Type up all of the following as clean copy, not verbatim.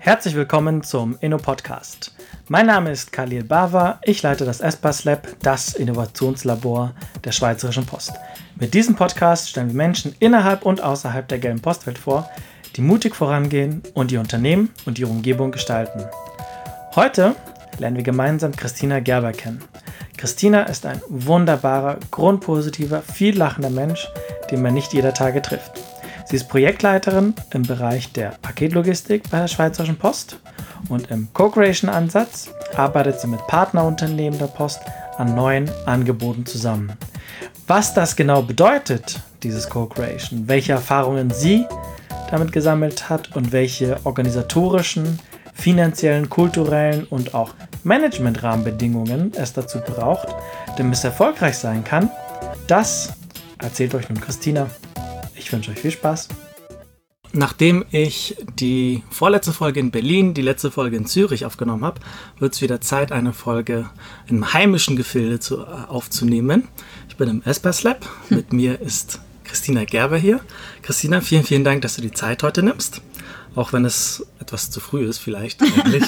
Herzlich willkommen zum Inno-Podcast. Mein Name ist Khalil Bawa, ich leite das Espas Lab, das Innovationslabor der Schweizerischen Post. Mit diesem Podcast stellen wir Menschen innerhalb und außerhalb der gelben Postwelt vor, die mutig vorangehen und ihr Unternehmen und ihre Umgebung gestalten. Heute lernen wir gemeinsam Christina Gerber kennen. Christina ist ein wunderbarer, grundpositiver, viel lachender Mensch, den man nicht jeder Tage trifft. Sie ist Projektleiterin im Bereich der Paketlogistik bei der Schweizerischen Post und im Co-Creation-Ansatz arbeitet sie mit Partnerunternehmen der Post an neuen Angeboten zusammen. Was das genau bedeutet, dieses Co-Creation, welche Erfahrungen sie damit gesammelt hat und welche organisatorischen, finanziellen, kulturellen und auch Management-Rahmenbedingungen es dazu braucht, damit es erfolgreich sein kann, das erzählt euch nun Christina. Ich wünsche euch viel Spaß. Nachdem ich die vorletzte Folge in Berlin, die letzte Folge in Zürich aufgenommen habe, wird es wieder Zeit, eine Folge im heimischen Gefilde aufzunehmen. Ich bin im Espas Lab. Mit mir ist Christina Gerber hier. Christina, vielen, vielen Dank, dass du die Zeit heute nimmst. Auch wenn es etwas zu früh ist, vielleicht eigentlich.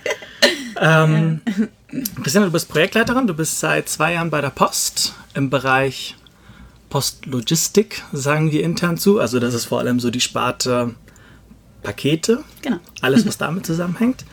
Christina, du bist Projektleiterin. Du bist seit 2 Jahren bei der Post im Bereich Postlogistik, sagen wir intern zu. Also das ist vor allem so die Sparte Pakete. Genau. Alles, was damit zusammenhängt.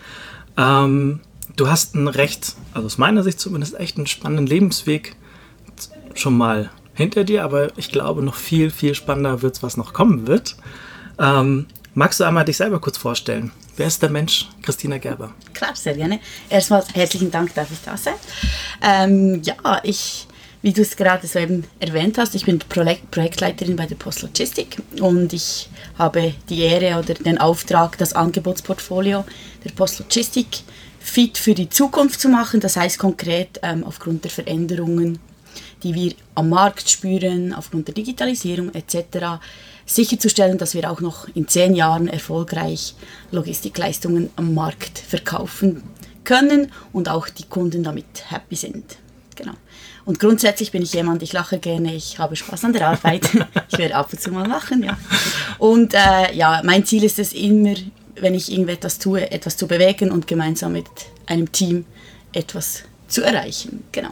Du hast einen recht, also aus meiner Sicht zumindest, echt einen spannenden Lebensweg schon mal hinter dir, aber ich glaube, noch viel, viel spannender wird es, was noch kommen wird. Magst du einmal dich selber kurz vorstellen? Wer ist der Mensch Christina Gerber? Klar, sehr gerne. Erstmal herzlichen Dank, darf ich da sein. Wie du es gerade so eben erwähnt hast, ich bin Projektleiterin bei der Postlogistik und ich habe die Ehre oder den Auftrag, das Angebotsportfolio der Postlogistik fit für die Zukunft zu machen. Das heißt konkret aufgrund der Veränderungen, die wir am Markt spüren, aufgrund der Digitalisierung etc., sicherzustellen, dass wir auch noch in 10 Jahren erfolgreich Logistikleistungen am Markt verkaufen können und auch die Kunden damit happy sind. Genau. Und grundsätzlich bin ich jemand, ich lache gerne, ich habe Spaß an der Arbeit. Ich werde ab und zu mal lachen, ja. Und mein Ziel ist es immer, wenn ich irgendetwas tue, etwas zu bewegen und gemeinsam mit einem Team etwas zu erreichen. Genau.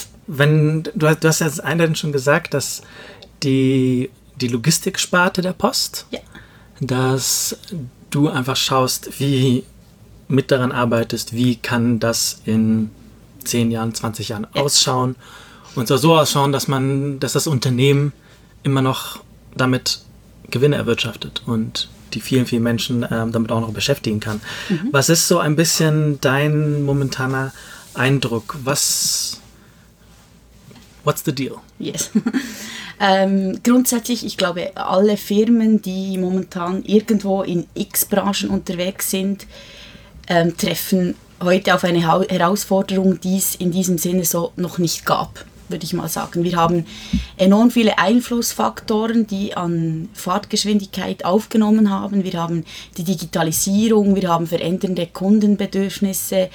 Du hast jetzt einleitend schon gesagt, dass die Logistiksparte der Post, ja, dass du einfach schaust, wie mit daran arbeitest, wie kann das in 10 Jahren, 20 Jahren ausschauen und zwar so ausschauen, dass das Unternehmen immer noch damit Gewinne erwirtschaftet und die vielen, vielen Menschen damit auch noch beschäftigen kann. Mhm. Was ist so ein bisschen dein momentaner Eindruck? What's the deal? Yes. Grundsätzlich, ich glaube, alle Firmen, die momentan irgendwo in X-Branchen unterwegs sind, treffen heute auf eine Herausforderung, die es in diesem Sinne so noch nicht gab, würde ich mal sagen. Wir haben enorm viele Einflussfaktoren, die an Fahrtgeschwindigkeit aufgenommen haben. Wir haben die Digitalisierung, wir haben verändernde Kundenbedürfnisse,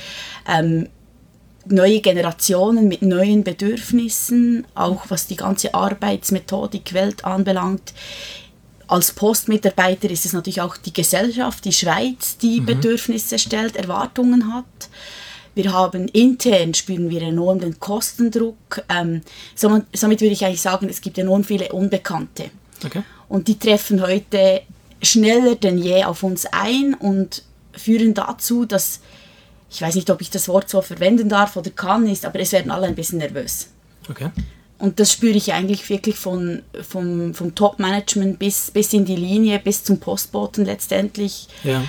neue Generationen mit neuen Bedürfnissen, auch was die ganze Arbeitsmethodik Welt anbelangt. Als Postmitarbeiter ist es natürlich auch die Gesellschaft, die Schweiz, die Bedürfnisse stellt, Erwartungen hat. Wir haben intern, spüren wir enorm den Kostendruck. Somit würde ich eigentlich sagen, es gibt enorm viele Unbekannte. Okay. Und die treffen heute schneller denn je auf uns ein und führen dazu, dass, ich weiß nicht, ob ich das Wort so verwenden darf oder kann, aber es werden alle ein bisschen nervös. Okay. Und das spüre ich eigentlich wirklich vom Top-Management bis in die Linie, bis zum Postboten letztendlich. Ja.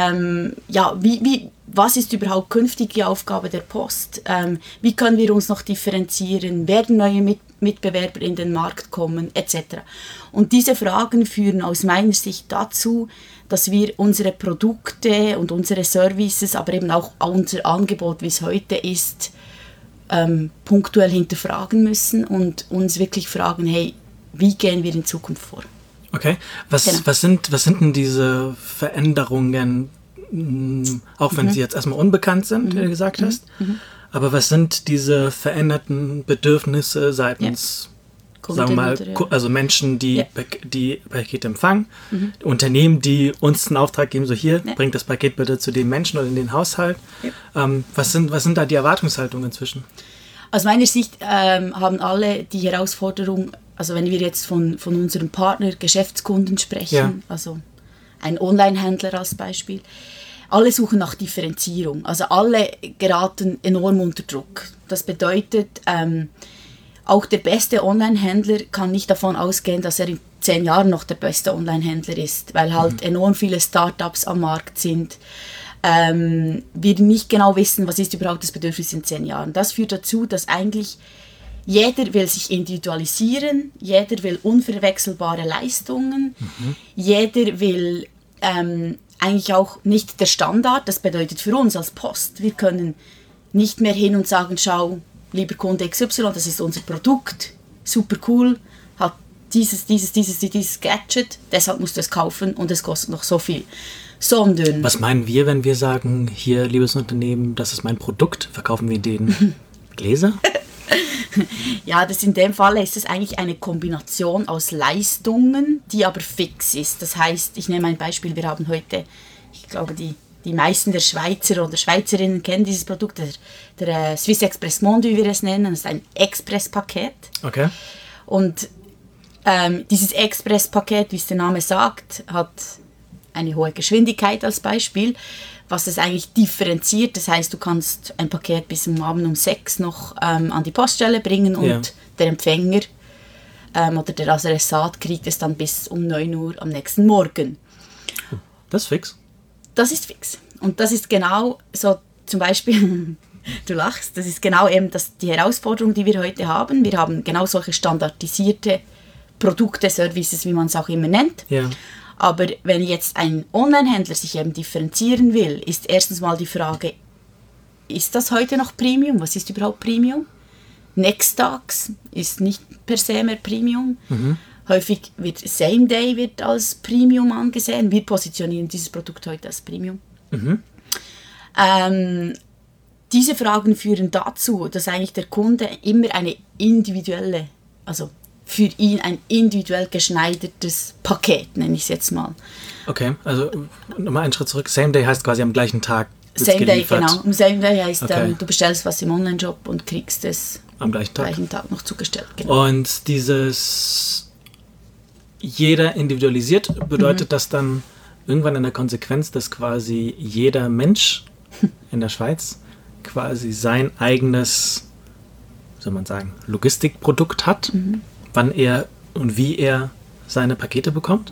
Was ist überhaupt künftig die Aufgabe der Post? Wie können wir uns noch differenzieren? Werden neue Mitbewerber in den Markt kommen? Etc. Und diese Fragen führen aus meiner Sicht dazu, dass wir unsere Produkte und unsere Services, aber eben auch unser Angebot, wie es heute ist, punktuell hinterfragen müssen und uns wirklich fragen, hey, wie gehen wir in Zukunft vor? Okay, was sind denn diese Veränderungen, auch wenn sie jetzt erstmal unbekannt sind, wie du gesagt hast, aber was sind diese veränderten Bedürfnisse seitens sagen wir mal, also Menschen, die Pakete empfangen, Unternehmen, die uns einen Auftrag geben, so hier, bringt das Paket bitte zu den Menschen oder in den Haushalt. Ja. Was sind da die Erwartungshaltungen inzwischen? Aus meiner Sicht haben alle die Herausforderung, also wenn wir jetzt von unserem Partner, Geschäftskunden sprechen, also ein Online-Händler als Beispiel, alle suchen nach Differenzierung. Also alle geraten enorm unter Druck. Das bedeutet, auch der beste Online-Händler kann nicht davon ausgehen, dass er in 10 Jahren noch der beste Online-Händler ist, weil halt enorm viele Startups am Markt sind. Wir nicht genau wissen, was ist überhaupt das Bedürfnis in 10 Jahren. Das führt dazu, dass eigentlich jeder will sich individualisieren, jeder will unverwechselbare Leistungen, jeder will eigentlich auch nicht der Standard. Das bedeutet für uns als Post, wir können nicht mehr hin und sagen, schau, lieber Kunde XY, das ist unser Produkt, super cool, hat dieses Gadget, deshalb musst du es kaufen und es kostet noch so viel. Sondern... Was meinen wir, wenn wir sagen, hier, liebes Unternehmen, das ist mein Produkt, verkaufen wir den Gläser? Ja, in dem Fall ist es eigentlich eine Kombination aus Leistungen, die aber fix ist. Das heißt, ich nehme ein Beispiel, wir haben heute, ich glaube, die meisten der Schweizer oder Schweizerinnen kennen dieses Produkt, der Swiss Express Monde, wie wir es nennen, das ist ein Express-Paket. Okay. Und dieses Express-Paket, wie es der Name sagt, hat eine hohe Geschwindigkeit als Beispiel, was es eigentlich differenziert. Das heißt, du kannst ein Paket bis am Abend um 6 noch an die Poststelle bringen und der Empfänger oder der Adressat kriegt es dann bis um 9 Uhr am nächsten Morgen. Das ist fix? Das ist fix. Und das ist genau so, zum Beispiel, du lachst, das ist genau eben die Herausforderung, die wir heute haben. Wir haben genau solche standardisierte Produkte, Services, wie man es auch immer nennt. Ja. Aber wenn jetzt ein Online-Händler sich eben differenzieren will, ist erstens mal die Frage, ist das heute noch Premium? Was ist überhaupt Premium? Nextags ist nicht per se mehr Premium. Häufig wird Same Day wird als Premium angesehen. Wir positionieren dieses Produkt heute als Premium. Diese Fragen führen dazu, dass eigentlich der Kunde immer eine individuelle, also für ihn ein individuell geschneidertes Paket, nenne ich es jetzt mal. Okay, also nochmal einen Schritt zurück. Same Day heißt quasi am gleichen Tag Same geliefert. Day, genau. Same Day heißt, du bestellst was im Online-Shop und kriegst es am gleichen Tag noch zugestellt. Genau. Und dieses jeder individualisiert, bedeutet das dann irgendwann in der Konsequenz, dass quasi jeder Mensch in der Schweiz quasi sein eigenes, soll man sagen, Logistikprodukt hat, wann er und wie er seine Pakete bekommt?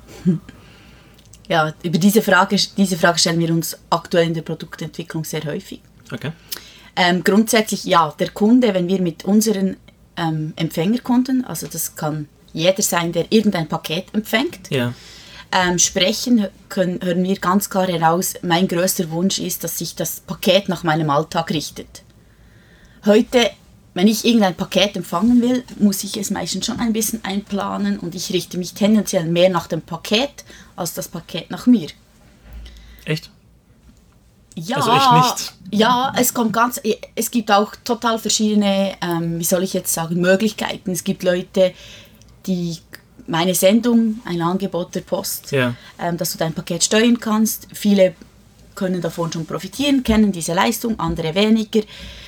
Ja, über diese Frage stellen wir uns aktuell in der Produktentwicklung sehr häufig. Okay. Grundsätzlich ja, der Kunde, wenn wir mit unseren Empfängerkunden, also das kann jeder sein, der irgendein Paket empfängt, sprechen, hören wir ganz klar heraus, mein größter Wunsch ist, dass sich das Paket nach meinem Alltag richtet. Heute, wenn ich irgendein Paket empfangen will, muss ich es meistens schon ein bisschen einplanen und ich richte mich tendenziell mehr nach dem Paket, als das Paket nach mir. Echt? Ja, also ich nicht. Ja, es gibt auch total verschiedene, wie soll ich jetzt sagen, Möglichkeiten. Es gibt Leute, die meine Sendung, ein Angebot der Post, dass du dein Paket steuern kannst. Viele können davon schon profitieren, kennen diese Leistung, andere weniger.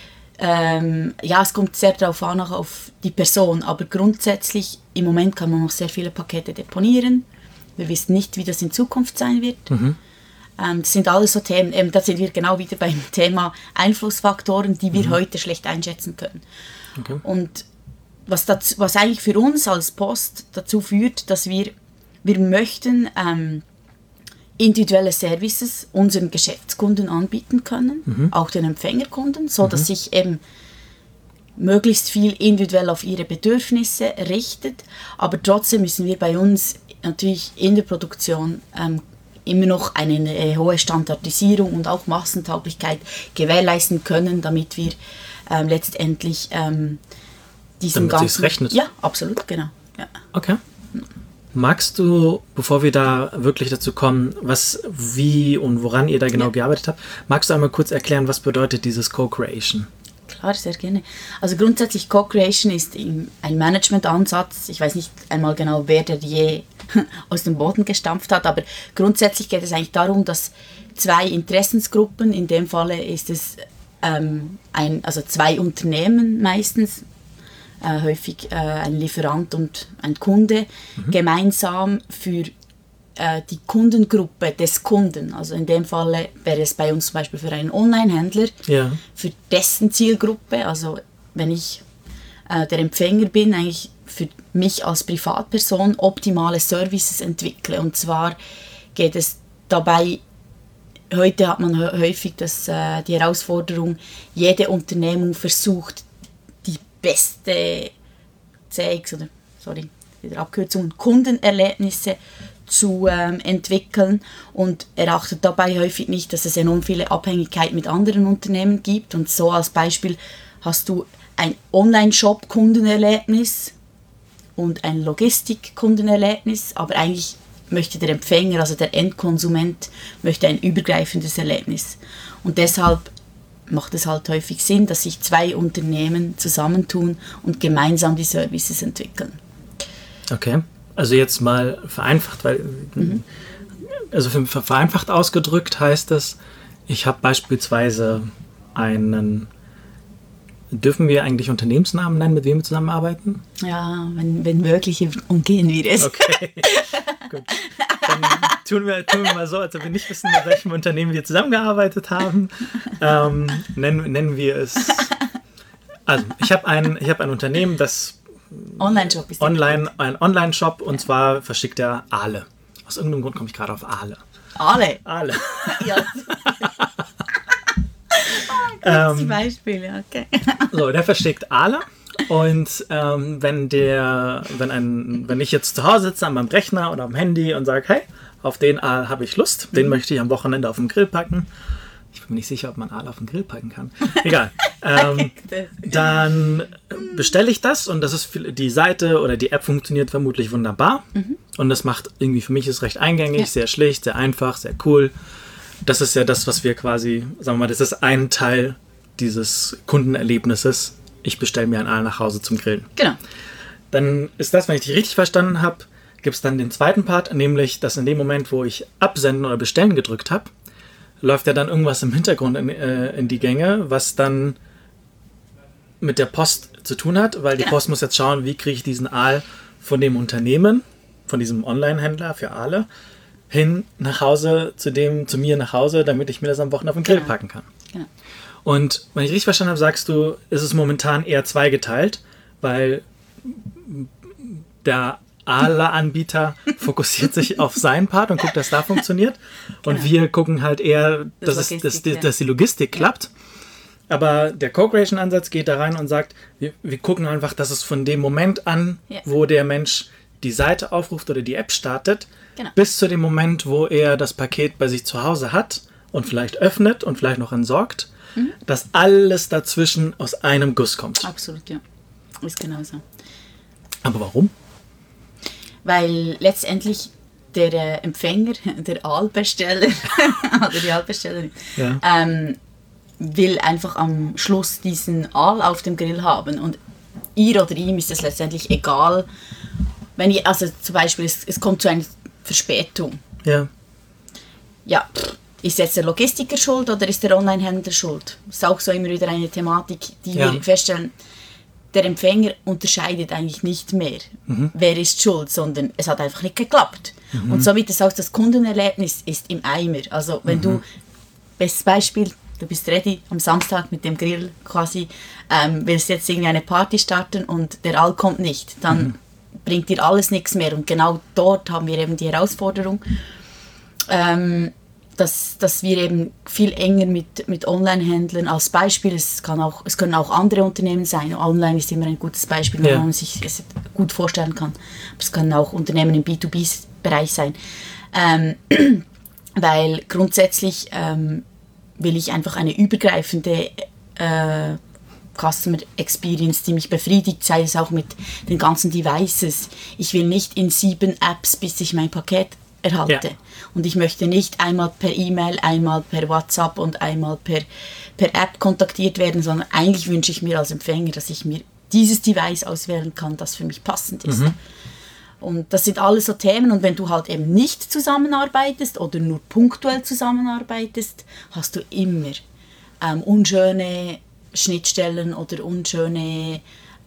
Es kommt sehr darauf an, auch auf die Person, aber grundsätzlich im Moment kann man noch sehr viele Pakete deponieren. Wir wissen nicht, wie das in Zukunft sein wird. Das sind alles so Themen, da sind wir genau wieder beim Thema Einflussfaktoren, die wir heute schlecht einschätzen können. Okay. Und was eigentlich für uns als Post dazu führt, dass wir möchten individuelle Services unseren Geschäftskunden anbieten können, auch den Empfängerkunden, so dass sich eben möglichst viel individuell auf ihre Bedürfnisse richtet. Aber trotzdem müssen wir bei uns natürlich in der Produktion immer noch eine hohe Standardisierung und auch Massentauglichkeit gewährleisten können, damit wir letztendlich diesen damit sich's rechnet. Ja, absolut, genau. Ja. Okay. Magst du, bevor wir da wirklich dazu kommen, wie und woran ihr da genau gearbeitet habt, magst du einmal kurz erklären, was bedeutet dieses Co-Creation? klar, sehr gerne. Also grundsätzlich Co-Creation ist ein Management-Ansatz. Ich weiß nicht einmal genau, wer der je aus dem Boden gestampft hat, aber grundsätzlich geht es eigentlich darum, dass zwei Interessensgruppen, in dem Falle ist es also zwei Unternehmen meistens, häufig ein Lieferant und ein Kunde, gemeinsam für die Kundengruppe des Kunden, also in dem Falle wäre es bei uns zum Beispiel für einen Online-Händler, für dessen Zielgruppe, also wenn ich der Empfänger bin, eigentlich für mich als Privatperson optimale Services entwickle. Und zwar geht es dabei, heute hat man häufig die Herausforderung, jede Unternehmung versucht, die beste Kundenerlebnisse zu entwickeln und erachtet dabei häufig nicht, dass es enorm viele Abhängigkeiten mit anderen Unternehmen gibt. Und so als Beispiel hast du ein Online-Shop-Kundenerlebnis und ein Logistik-Kundenerlebnis, aber eigentlich möchte der Empfänger, also der Endkonsument, möchte ein übergreifendes Erlebnis. Und deshalb macht es halt häufig Sinn, dass sich zwei Unternehmen zusammentun und gemeinsam die Services entwickeln. Okay, also jetzt mal vereinfacht, also vereinfacht ausgedrückt heißt es, ich habe beispielsweise dürfen wir eigentlich Unternehmensnamen nennen, mit wem wir zusammenarbeiten? Ja, wenn möglich, umgehen wir es. Okay, gut. Dann tun wir mal so, als ob wir nicht wissen, mit welchem Unternehmen wir zusammengearbeitet haben. Nennen wir es... Also, ich habe ein Unternehmen, das... Online-Shop ist ein Online-Shop, und zwar verschickt er Aale. Aus irgendeinem Grund komme ich gerade auf Aale. Aale? Ja. Gutes Beispiel, ja, okay. So, der verschickt Aale, und wenn ich jetzt zu Hause sitze an meinem Rechner oder am Handy und sage, hey, auf den Aal habe ich Lust, den möchte ich am Wochenende auf den Grill packen. Ich bin mir nicht sicher, ob man Aal auf den Grill packen kann. Egal. Dann bestelle ich das, und das ist die Seite oder die App funktioniert vermutlich wunderbar. Und das macht irgendwie, für mich ist recht eingängig, sehr schlicht, sehr einfach, sehr cool. Das ist ja das, was wir quasi, sagen wir mal, das ist ein Teil dieses Kundenerlebnisses. Ich bestelle mir ein Aal nach Hause zum Grillen. Genau. Dann ist das, wenn ich dich richtig verstanden habe, gibt es dann den zweiten Part, nämlich, dass in dem Moment, wo ich Absenden oder Bestellen gedrückt habe, läuft ja dann irgendwas im Hintergrund in die Gänge, was dann mit der Post zu tun hat, weil die Post muss jetzt schauen, wie kriege ich diesen Aal von dem Unternehmen, von diesem Online-Händler für Aale, hin nach Hause, zu mir nach Hause, damit ich mir das am Wochenende auf den Grill packen kann. Genau. Und wenn ich richtig verstanden habe, sagst du, ist es momentan eher zweigeteilt, weil der Aale-Anbieter fokussiert sich auf seinen Part und guckt, dass da funktioniert. Und wir gucken halt eher, dass die Logistik klappt. Aber der Co-Creation-Ansatz geht da rein und sagt, wir gucken einfach, dass es von dem Moment an, wo der Mensch die Seite aufruft oder die App startet, bis zu dem Moment, wo er das Paket bei sich zu Hause hat und vielleicht öffnet und vielleicht noch entsorgt, dass alles dazwischen aus einem Guss kommt. Absolut, ja. Ist genauso. Aber warum? Weil letztendlich der Empfänger, der Aalbesteller oder die Aalbestellerin, will einfach am Schluss diesen Aal auf dem Grill haben. Und ihr oder ihm ist es letztendlich egal, wenn zum Beispiel es kommt zu einer Verspätung. Ja. Ja, ist jetzt der Logistiker schuld oder ist der Online-Händler schuld? Das ist auch so immer wieder eine Thematik, die wir feststellen. Der Empfänger unterscheidet eigentlich nicht mehr, wer ist schuld, sondern es hat einfach nicht geklappt. Und somit ist auch das Kundenerlebnis ist im Eimer. Also wenn du, bestes Beispiel, du bist ready am Samstag mit dem Grill quasi, willst jetzt irgendwie eine Party starten und der Aal kommt nicht, dann bringt dir alles nichts mehr. Und genau dort haben wir eben die Herausforderung, dass wir eben viel enger mit Online-Händlern als Beispiel, es können auch andere Unternehmen sein, Online ist immer ein gutes Beispiel, wo man sich es gut vorstellen kann, aber es können auch Unternehmen im B2B-Bereich sein, weil grundsätzlich will ich einfach eine übergreifende Customer Experience, die mich befriedigt, sei es auch mit den ganzen Devices. Ich will nicht in 7 Apps, bis ich mein Paket erhalte. Ja. Und ich möchte nicht einmal per E-Mail, einmal per WhatsApp und einmal per App kontaktiert werden, sondern eigentlich wünsche ich mir als Empfänger, dass ich mir dieses Device auswählen kann, das für mich passend ist. Und das sind alles so Themen, und wenn du halt eben nicht zusammenarbeitest oder nur punktuell zusammenarbeitest, hast du immer unschöne Schnittstellen oder unschöne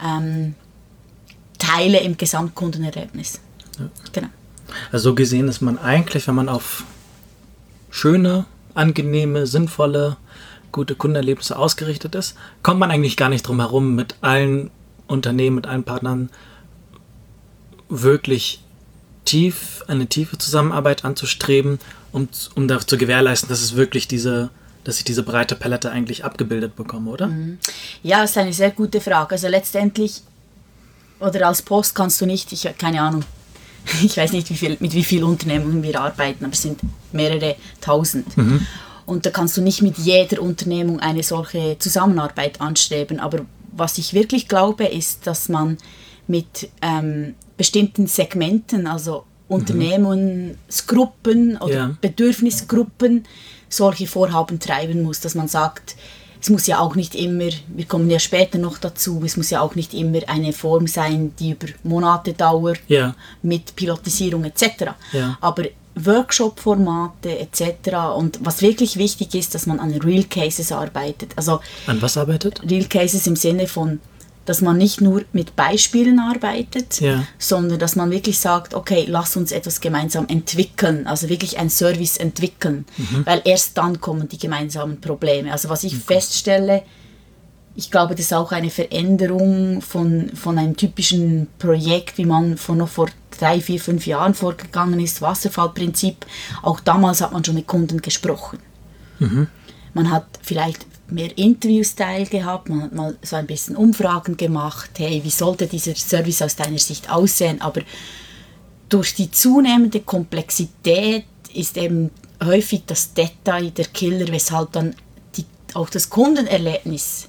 Teile im Gesamtkundenerlebnis. Ja. Genau. Also so gesehen ist man eigentlich, wenn man auf schöne, angenehme, sinnvolle, gute Kundenerlebnisse ausgerichtet ist, kommt man eigentlich gar nicht drum herum, mit allen Unternehmen, mit allen Partnern wirklich eine tiefe Zusammenarbeit anzustreben, um dafür zu gewährleisten, dass ich diese breite Palette eigentlich abgebildet bekomme, oder? Ja, das ist eine sehr gute Frage. Also letztendlich, oder als Post kannst du nicht, keine Ahnung, ich weiß nicht, mit wie vielen Unternehmungen wir arbeiten, aber es sind mehrere tausend. Und da kannst du nicht mit jeder Unternehmung eine solche Zusammenarbeit anstreben. Aber was ich wirklich glaube, ist, dass man mit bestimmten Segmenten, also Unternehmensgruppen oder Bedürfnisgruppen, solche Vorhaben treiben muss, dass man sagt, es muss ja auch nicht immer, wir kommen ja später noch dazu, es muss ja auch nicht immer eine Form sein, die über Monate dauert, mit Pilotisierung etc. Aber Workshop-Formate etc. Und was wirklich wichtig ist, dass man an Real Cases arbeitet. Also an was arbeitet? Real Cases im Sinne von, dass man nicht nur mit Beispielen arbeitet, sondern dass man wirklich sagt, okay, lass uns etwas gemeinsam entwickeln, also wirklich ein Service entwickeln, weil erst dann kommen die gemeinsamen Probleme. Also was ich feststelle, ich glaube, das ist auch eine Veränderung von einem typischen Projekt, wie man noch vor 3, 4, 5 Jahren vorgegangen ist, Wasserfallprinzip. Auch damals hat man schon mit Kunden gesprochen. Man hat vielleicht mehr Interview-Style gehabt, man hat mal so ein bisschen Umfragen gemacht, hey, wie sollte dieser Service aus deiner Sicht aussehen, aber durch die zunehmende Komplexität ist eben häufig das Detail der Killer, weshalb dann auch das Kundenerlebnis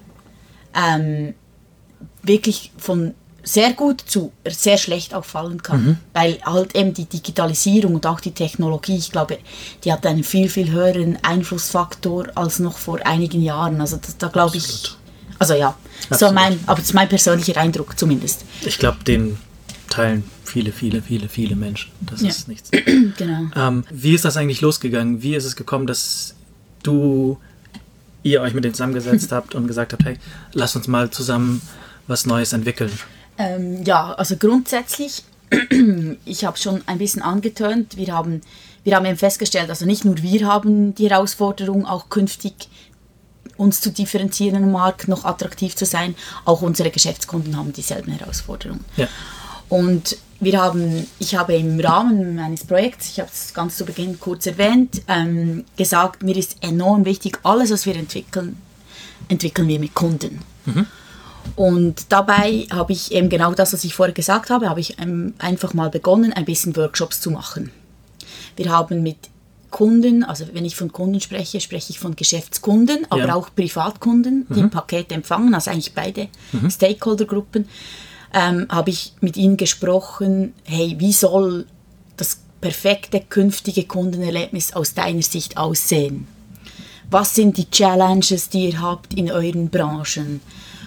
wirklich von sehr gut zu sehr schlecht auffallen kann, weil halt eben die Digitalisierung und auch die Technologie, ich glaube, die hat einen viel, viel höheren Einflussfaktor als noch vor einigen Jahren. Also da glaube ich, also ja, so aber das ist mein persönlicher Eindruck zumindest. Ich glaube, den teilen viele, viele, viele, viele Menschen. Das ist nichts. Genau. Wie ist das eigentlich losgegangen? Wie ist es gekommen, dass ihr euch mit denen zusammengesetzt habt und gesagt habt, hey, lasst uns mal zusammen was Neues entwickeln? Also grundsätzlich, ich habe schon ein bisschen angetönt, wir haben eben festgestellt, also nicht nur wir haben die Herausforderung, auch künftig uns zu differenzieren im Markt, noch attraktiv zu sein, auch unsere Geschäftskunden haben dieselben Herausforderungen. Ja. Und ich habe im Rahmen meines Projekts, ich habe es ganz zu Beginn kurz erwähnt, gesagt, mir ist enorm wichtig, alles, was wir entwickeln wir mit Kunden. Und dabei habe ich eben genau das, was ich vorher gesagt habe, habe ich einfach mal begonnen, ein bisschen Workshops zu machen. Wir haben mit Kunden, also wenn ich von Kunden spreche, spreche ich von Geschäftskunden, aber auch Privatkunden, die Pakete empfangen, also eigentlich beide Stakeholdergruppen, habe ich mit ihnen gesprochen, hey, wie soll das perfekte künftige Kundenerlebnis aus deiner Sicht aussehen? Was sind die Challenges, die ihr habt in euren Branchen?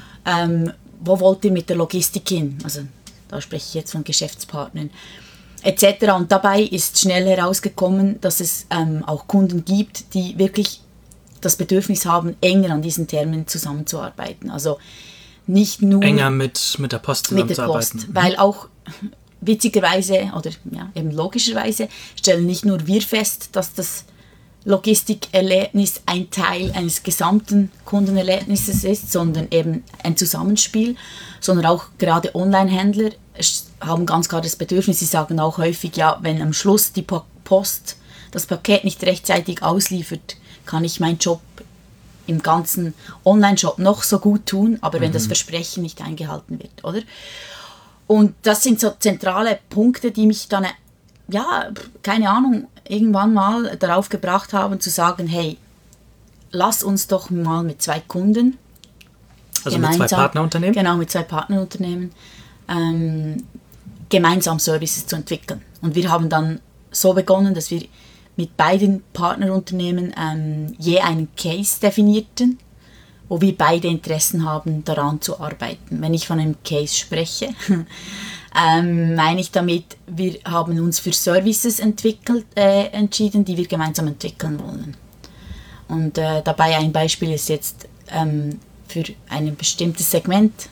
Wo wollt ihr mit der Logistik hin? Also da spreche ich jetzt von Geschäftspartnern etc. Und dabei ist schnell herausgekommen, dass es auch Kunden gibt, die wirklich das Bedürfnis haben, enger an diesen Themen zusammenzuarbeiten. Also nicht nur enger mit der Post zusammenzuarbeiten. Mit der Post, weil auch witzigerweise oder eben logischerweise stellen nicht nur wir fest, dass das Logistikerlebnis ein Teil eines gesamten Kundenerlebnisses ist, sondern eben ein Zusammenspiel, sondern auch gerade Online-Händler haben ganz klar das Bedürfnis, sie sagen auch häufig, ja, wenn am Schluss die Post das Paket nicht rechtzeitig ausliefert, kann ich meinen Job im ganzen Online-Shop noch so gut tun, aber wenn das Versprechen nicht eingehalten wird, oder? Und das sind so zentrale Punkte, die mich dann, keine Ahnung, irgendwann mal darauf gebracht haben, zu sagen, hey, lass uns doch mal mit 2 Kunden, also mit 2 Partnerunternehmen? Genau, mit 2 Partnerunternehmen, gemeinsam Services zu entwickeln. Und wir haben dann so begonnen, dass wir mit beiden Partnerunternehmen je einen Case definierten, wo wir beide Interessen haben, daran zu arbeiten. Wenn ich von einem Case spreche, meine ich damit, wir haben uns für Services entschieden, die wir gemeinsam entwickeln wollen. Und dabei ein Beispiel ist jetzt für ein bestimmtes Segment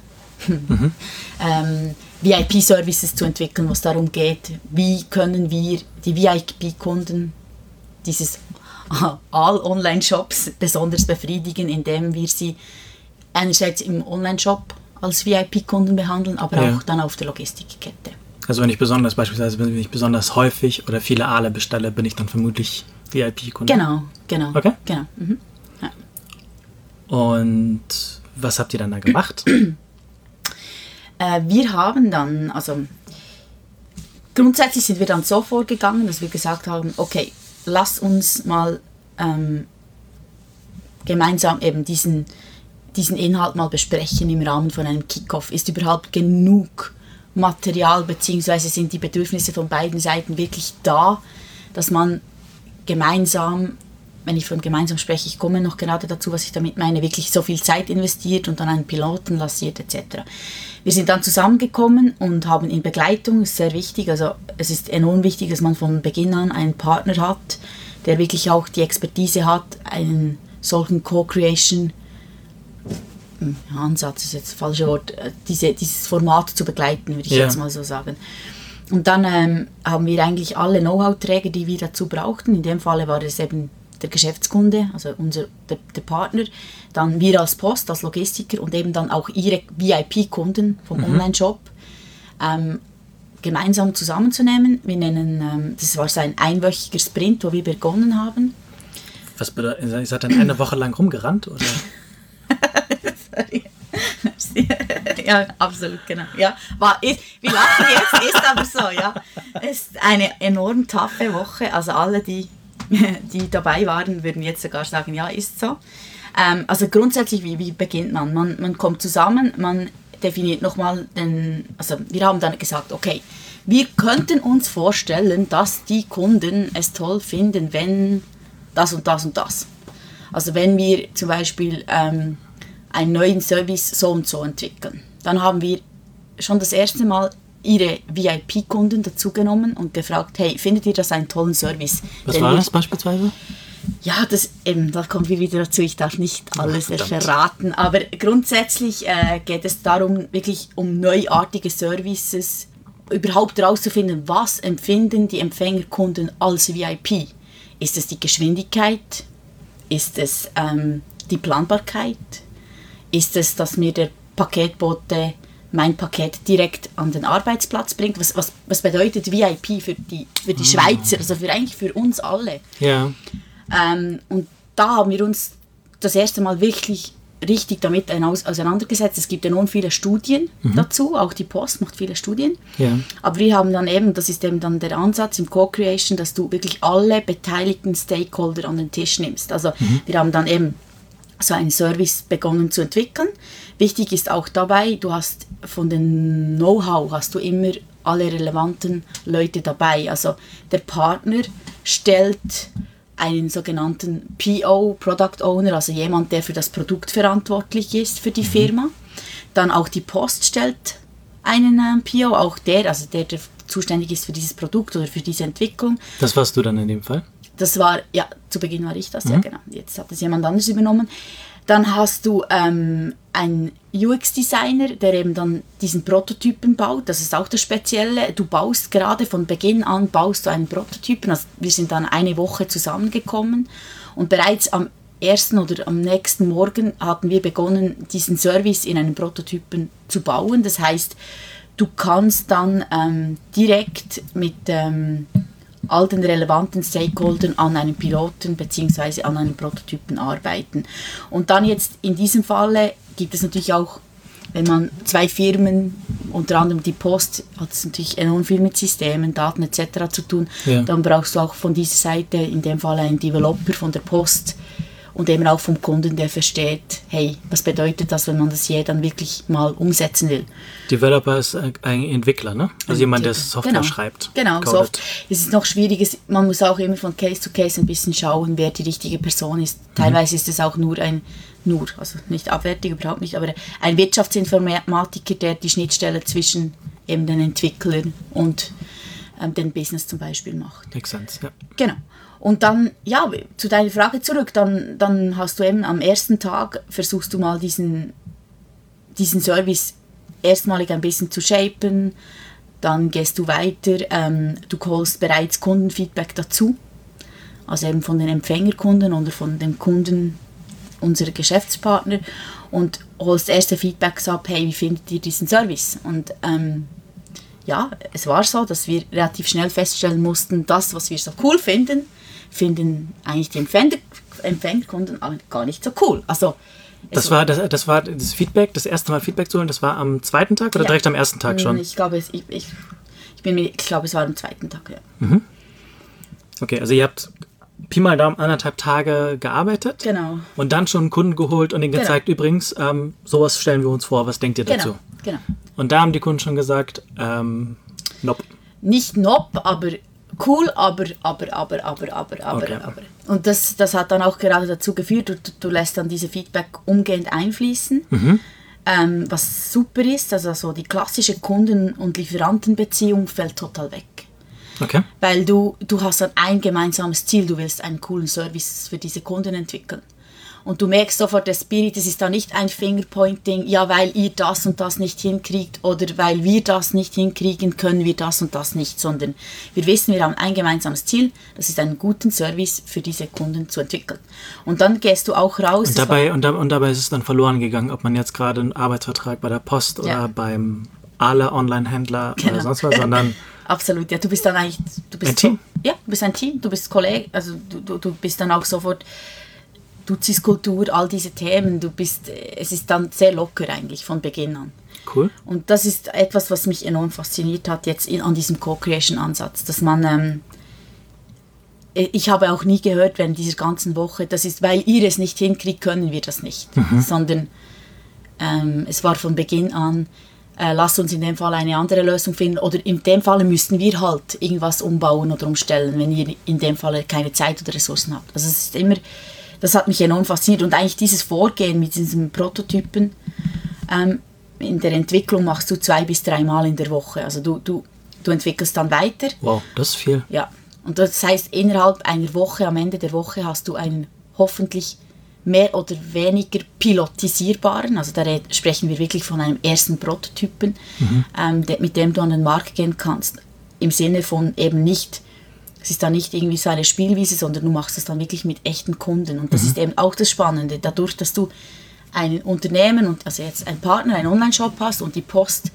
VIP-Services zu entwickeln, wo es darum geht, wie können wir die VIP-Kunden dieses All-Online-Shops besonders befriedigen, indem wir sie einerseits im Online-Shop als VIP-Kunden behandeln, aber auch dann auf der Logistikkette. Also wenn ich besonders häufig oder viele Aale bestelle, bin ich dann vermutlich VIP-Kunde? Genau. Okay. Genau. Mhm. Ja. Und was habt ihr dann da gemacht? Wir haben dann, grundsätzlich sind wir dann so vorgegangen, dass wir gesagt haben, okay, lass uns mal gemeinsam eben diesen Inhalt mal besprechen im Rahmen von einem Kick-Off. Ist überhaupt genug Material, beziehungsweise sind die Bedürfnisse von beiden Seiten wirklich da, dass man gemeinsam, wenn ich von gemeinsam spreche, ich komme noch gerade dazu, was ich damit meine, wirklich so viel Zeit investiert und dann einen Piloten lanciert etc. Wir sind dann zusammengekommen und haben in Begleitung, ist sehr wichtig, also es ist enorm wichtig, dass man von Beginn an einen Partner hat, der wirklich auch die Expertise hat, einen solchen Co-Creation Ansatz ist jetzt das falsche Wort, dieses Format zu begleiten, würde ich jetzt mal so sagen. Und dann haben wir eigentlich alle Know-how-Träger, die wir dazu brauchten. In dem Falle war es eben der Geschäftskunde, also der Partner, dann wir als Post, als Logistiker und eben dann auch ihre VIP-Kunden vom Online-Shop gemeinsam zusammenzunehmen. Wir nennen, das war so ein einwöchiger Sprint, wo wir begonnen haben. Was bedeutet, ihr seid dann eine Woche lang rumgerannt, oder? Sorry. Ja, absolut, genau. Ja, wir lachen jetzt, ist aber so, ja. Es ist eine enorm taffe Woche, also alle, die dabei waren, würden jetzt sogar sagen, ja, ist so. Also grundsätzlich, wie beginnt man? Man kommt zusammen, man definiert nochmal wir haben dann gesagt, okay, wir könnten uns vorstellen, dass die Kunden es toll finden, wenn das und das und das. Also wenn wir zum Beispiel einen neuen Service so und so entwickeln. Dann haben wir schon das erste Mal ihre VIP-Kunden dazugenommen und gefragt, hey, findet ihr das einen tollen Service? Was war das beispielsweise? Ja, da kommen wir wieder dazu, ich darf nicht alles verraten, aber grundsätzlich geht es darum, wirklich um neuartige Services, überhaupt herauszufinden, was empfinden die Empfängerkunden als VIP. Ist es die Geschwindigkeit? Ist es die Planbarkeit? Ist es, dass mir der Paketbote mein Paket direkt an den Arbeitsplatz bringt? Was bedeutet VIP für die Schweizer, also eigentlich für uns alle? Ja. Und da haben wir uns das erste Mal wirklich richtig damit auseinandergesetzt. Es gibt enorm viele Studien dazu, auch die Post macht viele Studien. Ja. Aber wir haben dann eben, das ist eben dann der Ansatz im Co-Creation, dass du wirklich alle beteiligten Stakeholder an den Tisch nimmst. Also wir haben dann eben so einen Service begonnen zu entwickeln. Wichtig ist auch dabei, du hast von dem Know-how hast du immer alle relevanten Leute dabei. Also der Partner stellt einen sogenannten PO, Product Owner, also jemand, der für das Produkt verantwortlich ist für die Firma. Dann auch die Post stellt einen PO, auch der zuständig ist für dieses Produkt oder für diese Entwicklung. Das warst du dann in dem Fall? Das war, ja, zu Beginn war ich das, ja genau. Jetzt hat es jemand anderes übernommen. Dann hast du einen UX-Designer, der eben dann diesen Prototypen baut. Das ist auch das Spezielle. Du baust gerade von Beginn an einen Prototypen. Also wir sind dann eine Woche zusammengekommen und bereits am ersten oder am nächsten Morgen hatten wir begonnen, diesen Service in einen Prototypen zu bauen. Das heißt, du kannst dann direkt mit all den relevanten Stakeholdern an einem Piloten bzw. an einem Prototypen arbeiten. Und dann jetzt in diesem Falle gibt es natürlich auch, wenn man zwei Firmen, unter anderem die Post, hat es natürlich enorm viel mit Systemen, Daten etc. zu tun, dann brauchst du auch von dieser Seite in dem Fall einen Developer von der Post und eben auch vom Kunden, der versteht, hey, was bedeutet das, wenn man das hier dann wirklich mal umsetzen will. Developer ist ein Entwickler, ne? Also jemand, der Software schreibt. Genau, es ist noch schwierig, man muss auch immer von Case zu Case ein bisschen schauen, wer die richtige Person ist. Teilweise ist es auch also nicht abwertig, überhaupt nicht, aber ein Wirtschaftsinformatiker, der die Schnittstelle zwischen eben den Entwicklern und den Business zum Beispiel macht. Makes sense, ja. Genau. Und dann, ja, zu deiner Frage zurück, dann hast du eben am ersten Tag, versuchst du mal diesen Service erstmalig ein bisschen zu shapen, dann gehst du weiter, du holst bereits Kundenfeedback dazu, also eben von den Empfängerkunden oder von den Kunden unserer Geschäftspartner und holst erste Feedbacks ab, hey, wie findet ihr diesen Service? Und ja, es war so, dass wir relativ schnell feststellen mussten, das, was wir so cool finden eigentlich die Empfängerkunden gar nicht so cool. Also, das war das Feedback, das erste Mal Feedback zu holen, das war am zweiten Tag oder direkt am ersten Tag schon? Ich glaube, es war am zweiten Tag, ja. Mhm. Okay, also ihr habt Pi mal Daumen 1,5 Tage gearbeitet. Genau. Und dann schon einen Kunden geholt und denen gezeigt, übrigens, sowas stellen wir uns vor, was denkt ihr dazu? Genau. Und da haben die Kunden schon gesagt, nope. Nicht nope, aber cool, aber. Okay. Und das hat dann auch gerade dazu geführt, du lässt dann diese Feedback umgehend einfließen, was super ist, also so die klassische Kunden- und Lieferantenbeziehung fällt total weg. Okay. Weil du hast dann ein gemeinsames Ziel, du willst einen coolen Service für diese Kunden entwickeln. Und du merkst sofort, der Spirit, es ist da nicht ein Fingerpointing, ja, weil ihr das und das nicht hinkriegt oder weil wir das nicht hinkriegen, können wir das und das nicht, sondern wir wissen, wir haben ein gemeinsames Ziel, das ist einen guten Service für diese Kunden zu entwickeln. Und dann gehst du auch raus. Und dabei ist es dann verloren gegangen, ob man jetzt gerade einen Arbeitsvertrag bei der Post oder beim Ahle Online-Händler oder sonst was, sondern... Absolut, ja, du bist dann eigentlich... ein Team? Ja, du bist ein Team, du bist Kollege, also du bist dann auch sofort... Duziskultur, all diese Themen, es ist dann sehr locker eigentlich von Beginn an. Cool. Und das ist etwas, was mich enorm fasziniert hat jetzt an diesem Co-Creation-Ansatz, dass man, ich habe auch nie gehört während dieser ganzen Woche, das ist, weil ihr es nicht hinkriegt, können wir das nicht, sondern es war von Beginn an, lasst uns in dem Fall eine andere Lösung finden oder in dem Fall müssten wir halt irgendwas umbauen oder umstellen, wenn ihr in dem Fall keine Zeit oder Ressourcen habt. Also es ist immer... Das hat mich enorm fasziniert und eigentlich dieses Vorgehen mit diesen Prototypen in der Entwicklung machst du 2 bis 3 Mal in der Woche. Also du entwickelst dann weiter. Wow, das ist viel. Ja, und das heißt, innerhalb einer Woche, am Ende der Woche hast du einen hoffentlich mehr oder weniger pilotisierbaren, also da sprechen wir wirklich von einem ersten Prototypen, mit dem du an den Markt gehen kannst. Im Sinne von eben nicht... Es ist dann nicht irgendwie so eine Spielwiese, sondern du machst es dann wirklich mit echten Kunden. Und das ist eben auch das Spannende. Dadurch, dass du ein Unternehmen, und also jetzt ein Partner, einen Online-Shop hast und die Post,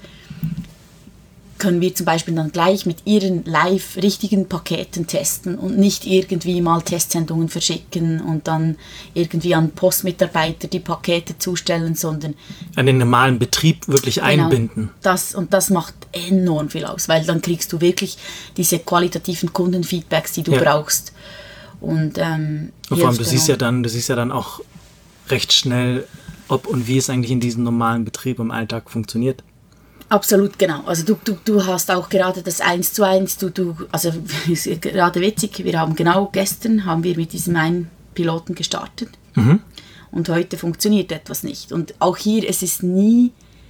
können wir zum Beispiel dann gleich mit ihren live richtigen Paketen testen und nicht irgendwie mal Testsendungen verschicken und dann irgendwie an Postmitarbeiter die Pakete zustellen, sondern an den normalen Betrieb wirklich einbinden. Das macht enorm viel aus, weil dann kriegst du wirklich diese qualitativen Kundenfeedbacks, die du brauchst. Und vor allem, du siehst ja dann auch recht schnell, ob und wie es eigentlich in diesem normalen Betrieb im Alltag funktioniert. Absolut, genau. Also du hast auch gerade das 1:1, also ist gerade witzig, gestern haben wir mit diesem einen Piloten gestartet und heute funktioniert etwas nicht. Und auch hier, es ist nie,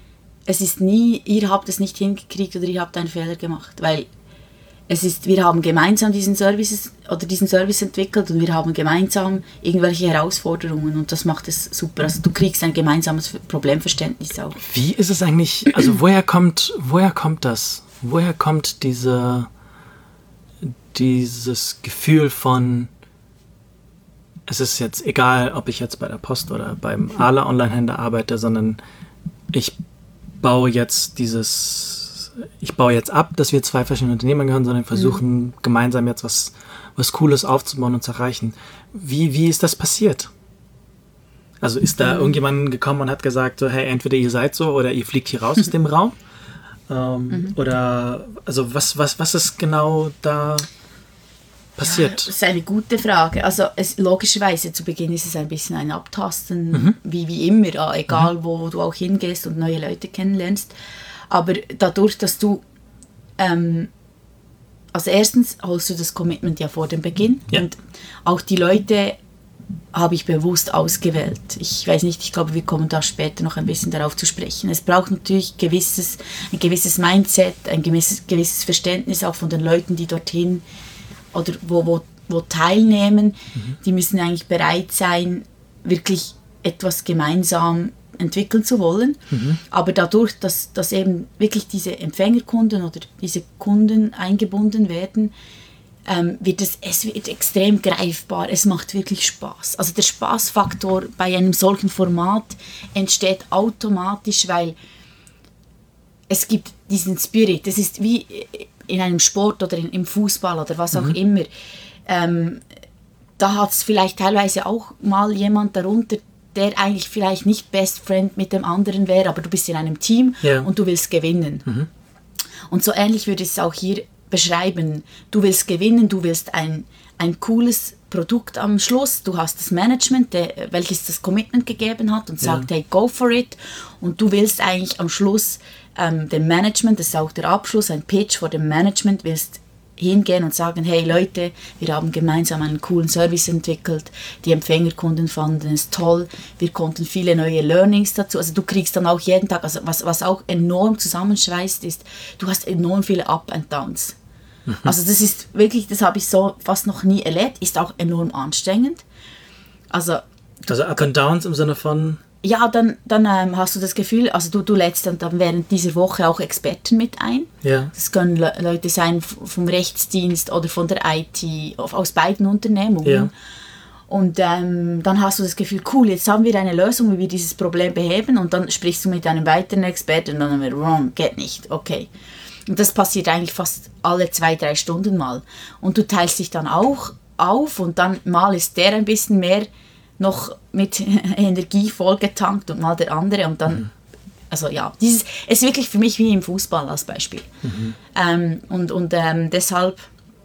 ihr habt es nicht hingekriegt oder ihr habt einen Fehler gemacht, weil wir haben gemeinsam diesen Service entwickelt und wir haben gemeinsam irgendwelche Herausforderungen und das macht es super. Also du kriegst ein gemeinsames Problemverständnis auch. Wie ist es eigentlich, also woher kommt das? Woher kommt dieses Gefühl von, es ist jetzt egal, ob ich jetzt bei der Post oder beim Ahle Online-Händler arbeite, sondern ich baue jetzt ab, dass wir 2 verschiedene Unternehmen gehören, sondern versuchen gemeinsam jetzt was Cooles aufzubauen und zu erreichen. Wie ist das passiert? Also ist da irgendjemand gekommen und hat gesagt, so, hey, entweder ihr seid so oder ihr fliegt hier raus aus dem Raum? Oder, also was ist genau da passiert? Das ist eine gute Frage. Also logischerweise zu Beginn ist es ein bisschen ein Abtasten, wie immer, egal wo du auch hingehst und neue Leute kennenlernst. Aber dadurch, dass du, also erstens holst du das Commitment ja vor dem Beginn und auch die Leute habe ich bewusst ausgewählt. Ich weiß nicht, ich glaube, wir kommen da später noch ein bisschen darauf zu sprechen. Es braucht natürlich ein gewisses Mindset, ein gewisses Verständnis auch von den Leuten, die dorthin oder wo teilnehmen. Die müssen eigentlich bereit sein, wirklich etwas gemeinsam entwickeln zu wollen. Aber dadurch, dass eben wirklich diese Empfängerkunden oder diese Kunden eingebunden werden, es wird extrem greifbar, es macht wirklich Spaß. Also der Spaßfaktor bei einem solchen Format entsteht automatisch, weil es gibt diesen Spirit. Das ist wie in einem Sport oder im Fußball oder was auch immer. Da hat es vielleicht teilweise auch mal jemand darunter, der eigentlich vielleicht nicht Best Friend mit dem anderen wäre, aber du bist in einem Team und du willst gewinnen. Und so ähnlich würde ich es auch hier beschreiben. Du willst gewinnen, du willst ein cooles Produkt am Schluss, du hast das Management, welches das Commitment gegeben hat und sagt, hey, go for it. Und du willst eigentlich am Schluss dem Management, das ist auch der Abschluss, ein Pitch vor dem Management, willst hingehen und sagen, hey Leute, wir haben gemeinsam einen coolen Service entwickelt, die Empfängerkunden fanden es toll, wir konnten viele neue Learnings dazu, also du kriegst dann auch jeden Tag, also was auch enorm zusammenschweißt ist, du hast enorm viele Up and Downs. Also das ist wirklich, das habe ich so fast noch nie erlebt, ist auch enorm anstrengend. Also Up and Downs im Sinne von? Ja, dann hast du das Gefühl, also du lädst dann während dieser Woche auch Experten mit ein. Ja. Das können Leute sein vom Rechtsdienst oder von der IT, aus beiden Unternehmungen. Ja. Und dann hast du das Gefühl, cool, jetzt haben wir eine Lösung, wie wir dieses Problem beheben, und dann sprichst du mit einem weiteren Experten und dann wird wrong, geht nicht, okay. Und das passiert eigentlich fast alle 2-3 Stunden mal. Und du teilst dich dann auch auf und dann mal ist der ein bisschen mehr noch mit Energie vollgetankt und mal der andere und dann, also ja, es ist wirklich für mich wie im Fußball als Beispiel. Deshalb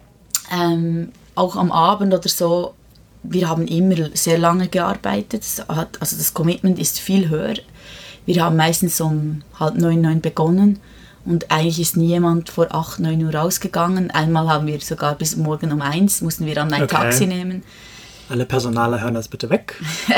auch am Abend oder so, wir haben immer sehr lange gearbeitet, also das Commitment ist viel höher. Wir haben meistens um 8:30 begonnen und eigentlich ist nie jemand vor 8-9 Uhr rausgegangen. Einmal haben wir sogar bis morgen um 1 mussten wir dann ein Taxi nehmen. Alle Personaler hören das bitte weg.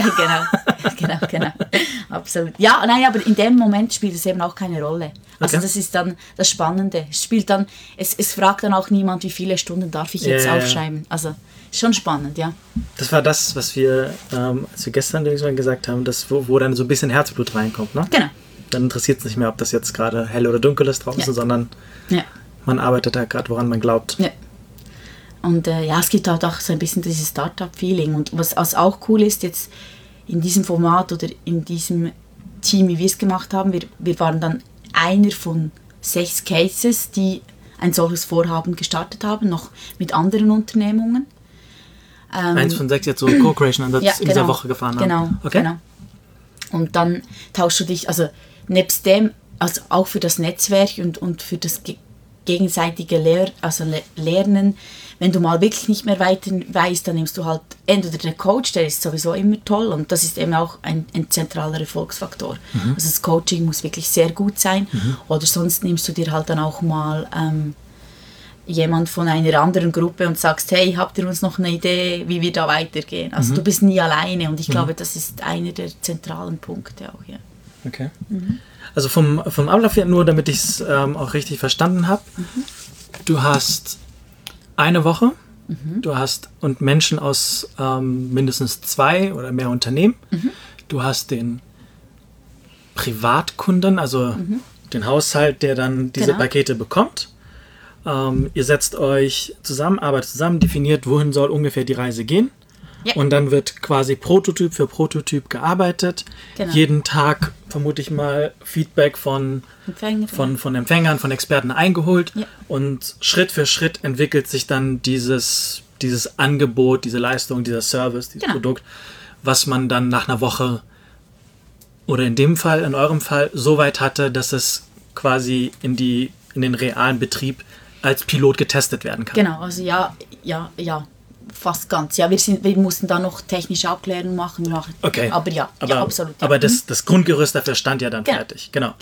genau. Absolut. Ja, nein, aber in dem Moment spielt es eben auch keine Rolle. Also das ist dann das Spannende. Es fragt dann auch niemand, wie viele Stunden darf ich jetzt aufschreiben. Also ist schon spannend, ja. Das war das, was wir, als wir gestern gesagt haben, wo dann so ein bisschen Herzblut reinkommt, ne? Genau. Dann interessiert es nicht mehr, ob das jetzt gerade hell oder dunkel ist draußen, sondern man arbeitet da gerade, woran man glaubt. Ja. Und es gibt halt auch so ein bisschen dieses Startup-Feeling. Und was auch cool ist jetzt in diesem Format oder in diesem Team, wie wir es gemacht haben, wir waren dann einer von 6 Cases, die ein solches Vorhaben gestartet haben, noch mit anderen Unternehmungen. 1 von 6 jetzt so Co-Creation-Ansatz in dieser Woche gefahren haben. Genau. Und dann tauschst du dich, also nebst dem, also auch für das Netzwerk und für das gegenseitige Lernen, wenn du mal wirklich nicht mehr weiter weißt, dann nimmst du halt entweder den Coach, der ist sowieso immer toll und das ist eben auch ein zentraler Erfolgsfaktor. Also das Coaching muss wirklich sehr gut sein oder sonst nimmst du dir halt dann auch mal jemand von einer anderen Gruppe und sagst, hey, habt ihr uns noch eine Idee, wie wir da weitergehen? Also du bist nie alleine und ich glaube, das ist einer der zentralen Punkte auch, ja. Okay. Also vom Ablauf her, nur damit ich es auch richtig verstanden habe, du hast eine Woche, du hast und Menschen aus mindestens 2 oder mehr Unternehmen, du hast den Privatkunden, also den Haushalt, der dann diese Pakete bekommt. Ihr setzt euch zusammen, arbeitet zusammen, definiert, wohin soll ungefähr die Reise gehen. Ja. Und dann wird quasi Prototyp für Prototyp gearbeitet. Genau. Jeden Tag, vermute ich mal, Feedback von Empfängern, von Experten eingeholt. Ja. Und Schritt für Schritt entwickelt sich dann dieses Angebot, diese Leistung, dieser Service, dieses Produkt, was man dann nach einer Woche oder in eurem Fall, so weit hatte, dass es quasi in den realen Betrieb als Pilot getestet werden kann. Genau, also ja, fast ganz. Ja, wir mussten da noch technische Abklärungen machen. Okay. Aber ja, absolut. Ja. Aber das Grundgerüst dafür stand ja dann fertig. Genau.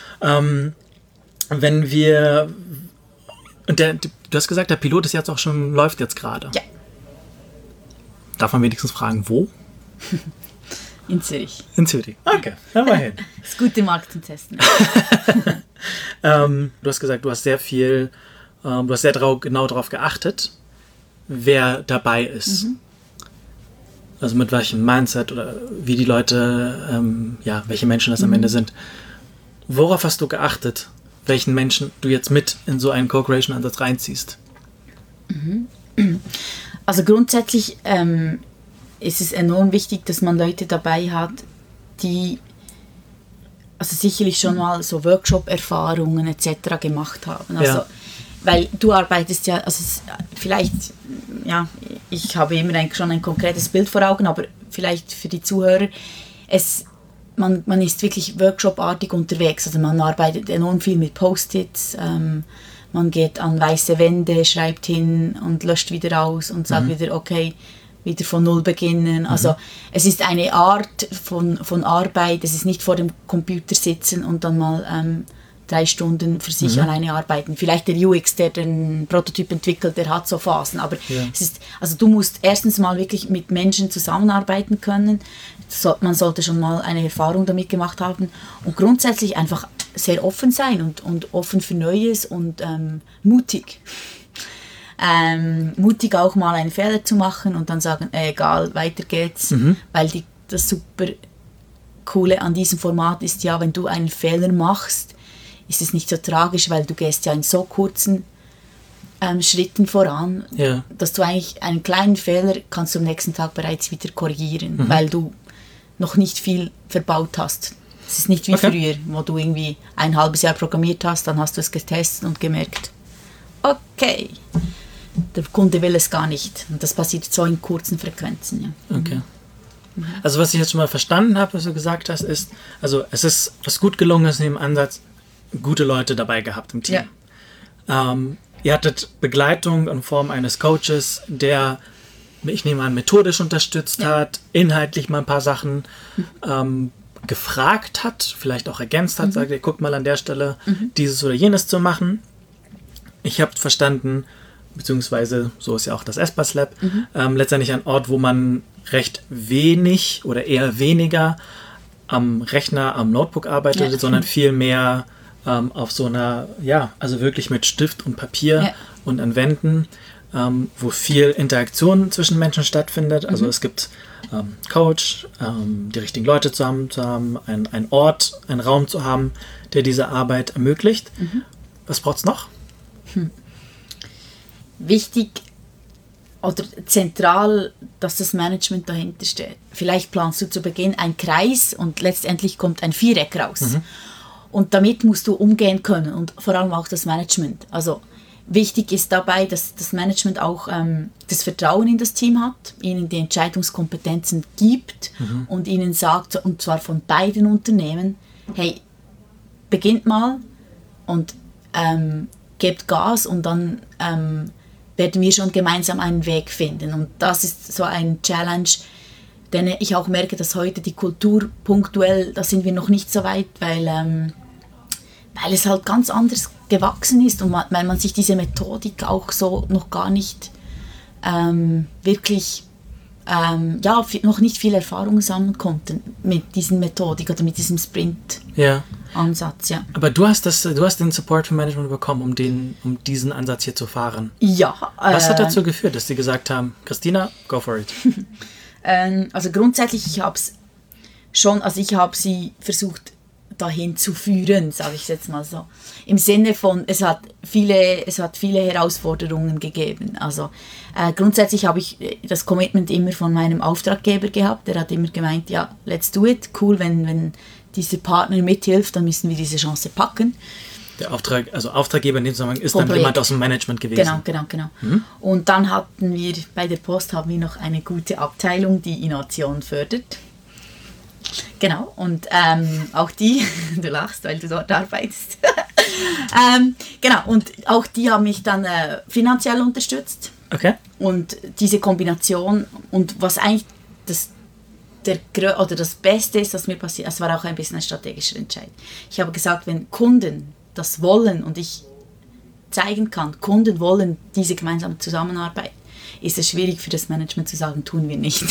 Wenn wir... Und du hast gesagt, der Pilot ist jetzt auch schon, läuft jetzt gerade. Ja. Darf man wenigstens fragen, wo? In Zürich. In Zürich, okay, immerhin. Das ist gute Markt zum Testen. Du hast gesagt, du hast sehr genau darauf geachtet, wer dabei ist. Also mit welchem Mindset oder wie die Leute, welche Menschen das am Ende sind. Worauf hast du geachtet, welchen Menschen du jetzt mit in so einen Co-Creation-Ansatz reinziehst? Also grundsätzlich ist es enorm wichtig, dass man Leute dabei hat, die also sicherlich schon mal so Workshop-Erfahrungen etc. gemacht haben. Also, weil du arbeitest ja, also vielleicht, ja, ich habe immer eigentlich schon ein konkretes Bild vor Augen, aber vielleicht für die Zuhörer, man ist wirklich workshopartig unterwegs. Also man arbeitet enorm viel mit Post-its, man geht an weiße Wände, schreibt hin und löscht wieder aus und sagt wieder, okay, wieder von Null beginnen. Also es ist eine Art von Arbeit, es ist nicht vor dem Computer sitzen und dann mal 3 Stunden für sich alleine arbeiten. Vielleicht der UX, der den Prototyp entwickelt, der hat so Phasen, aber es ist, also du musst erstens mal wirklich mit Menschen zusammenarbeiten können, man sollte schon mal eine Erfahrung damit gemacht haben und grundsätzlich einfach sehr offen sein und offen für Neues und mutig. Mutig auch mal einen Fehler zu machen und dann sagen, egal, weiter geht's, weil das super Coole an diesem Format ist ja, wenn du einen Fehler machst, ist es nicht so tragisch, weil du gehst ja in so kurzen Schritten voran, dass du eigentlich einen kleinen Fehler kannst du am nächsten Tag bereits wieder korrigieren, weil du noch nicht viel verbaut hast. Es ist nicht wie früher, wo du irgendwie ein halbes Jahr programmiert hast, dann hast du es getestet und gemerkt, okay, der Kunde will es gar nicht. Und das passiert so in kurzen Frequenzen. Ja. Okay. Also was ich jetzt schon mal verstanden habe, was du gesagt hast, ist, also es ist, was gut gelungen ist in dem Ansatz, gute Leute dabei gehabt im Team. Ja. Ihr hattet Begleitung in Form eines Coaches, der, ich nehme an, methodisch unterstützt hat, inhaltlich mal ein paar Sachen gefragt hat, vielleicht auch ergänzt hat, sagt, guckt mal an der Stelle dieses oder jenes zu machen. Ich habe verstanden, beziehungsweise so ist ja auch das Espas Lab, letztendlich ein Ort, wo man recht wenig oder eher weniger am Rechner, am Notebook arbeitet, sondern viel mehr auf so einer, also wirklich mit Stift und Papier und an Wänden, wo viel Interaktion zwischen Menschen stattfindet. Also es gibt Coach, die richtigen Leute zu haben, einen Ort, einen Raum zu haben, der diese Arbeit ermöglicht. Was braucht es noch? Wichtig oder zentral, dass das Management dahinter steht. Vielleicht planst du zu Beginn einen Kreis und letztendlich kommt ein Viereck raus. Und damit musst du umgehen können und vor allem auch das Management. Also wichtig ist dabei, dass das Management auch das Vertrauen in das Team hat, ihnen die Entscheidungskompetenzen gibt und ihnen sagt, und zwar von beiden Unternehmen, hey, beginnt mal und gebt Gas und dann werden wir schon gemeinsam einen Weg finden. Und das ist so ein Challenge, denn ich auch merke, dass heute die Kultur punktuell, da sind wir noch nicht so weit, weil es halt ganz anders gewachsen ist und weil man sich diese Methodik auch so noch gar nicht wirklich noch nicht viel Erfahrung sammeln konnte mit diesen Methodik oder mit diesem Sprint-Ansatz. Ja. Aber du hast den Support vom Management bekommen, um diesen Ansatz hier zu fahren. Ja. Was hat dazu geführt, dass sie gesagt haben, Christina, go for it? Also grundsätzlich, ich habe sie versucht dahin zu führen, sage ich jetzt mal so. Im Sinne von, es hat viele Herausforderungen gegeben. Also grundsätzlich habe ich das Commitment immer von meinem Auftraggeber gehabt. Der hat immer gemeint, ja, let's do it. Cool, wenn dieser Partner mithilft, dann müssen wir diese Chance packen. Der Auftraggeber in dem Zusammenhang ist dann jemand aus dem Management gewesen. Genau. Und dann hatten wir, bei der Post haben wir noch eine gute Abteilung, die Innovation fördert. Genau, und auch die, du lachst, weil du dort arbeitest, Genau, und auch die haben mich dann finanziell unterstützt. Okay. Und diese Kombination und was eigentlich das Beste ist, was mir passiert, es war auch ein bisschen ein strategischer Entscheid. Ich habe gesagt, wenn Kunden das wollen und ich zeigen kann, Kunden wollen diese gemeinsame Zusammenarbeit, ist es schwierig für das Management zu sagen, tun wir nicht.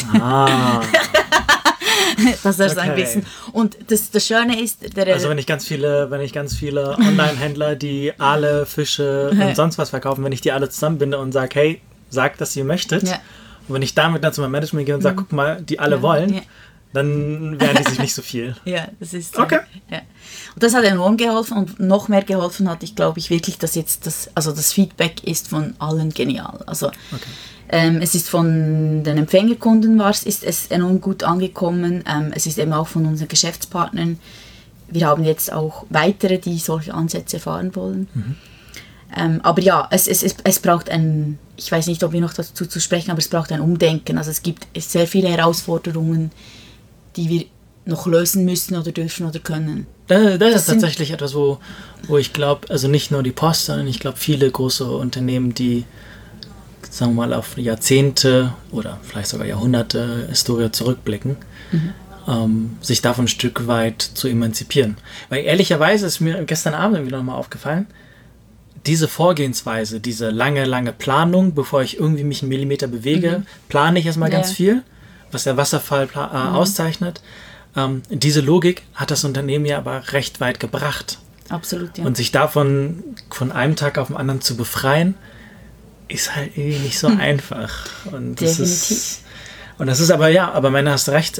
Das ist ein bisschen. Und das Schöne ist, also wenn ich ganz viele Online-Händler, die Aale, Fische und sonst was verkaufen, wenn ich die alle zusammenbinde und sage, hey, sagt, dass ihr möchtet, und wenn ich damit dann zu meinem Management gehe und sage, guck mal, die alle wollen, dann wehren die sich nicht so viel. Ja, das ist okay. Ja. Und das hat enorm geholfen und noch mehr geholfen hat, ich glaube wirklich, dass jetzt das Feedback ist von allen genial. Also es ist von den Empfängerkunden ist es enorm gut angekommen. Es ist eben auch von unseren Geschäftspartnern. Wir haben jetzt auch weitere, die solche Ansätze fahren wollen. Aber ja, es braucht ich weiß nicht, ob wir noch dazu zu sprechen, aber es braucht ein Umdenken. Also es gibt sehr viele Herausforderungen, die wir noch lösen müssen oder dürfen oder können. Das ist tatsächlich etwas, wo ich glaube, also nicht nur die Post, sondern ich glaube viele große Unternehmen, die, sagen wir mal, auf Jahrzehnte oder vielleicht sogar Jahrhunderte Historie zurückblicken, sich davon ein Stück weit zu emanzipieren. Weil ehrlicherweise ist mir gestern Abend irgendwie nochmal aufgefallen, diese Vorgehensweise, diese lange Planung, bevor ich irgendwie mich einen Millimeter bewege, plane ich erstmal ganz viel, was der Wasserfall auszeichnet. Diese Logik hat das Unternehmen ja aber recht weit gebracht. Absolut, ja. Und sich davon von einem Tag auf den anderen zu befreien, ist halt irgendwie nicht so einfach. Und definitiv. Das ist aber Männer, hast recht,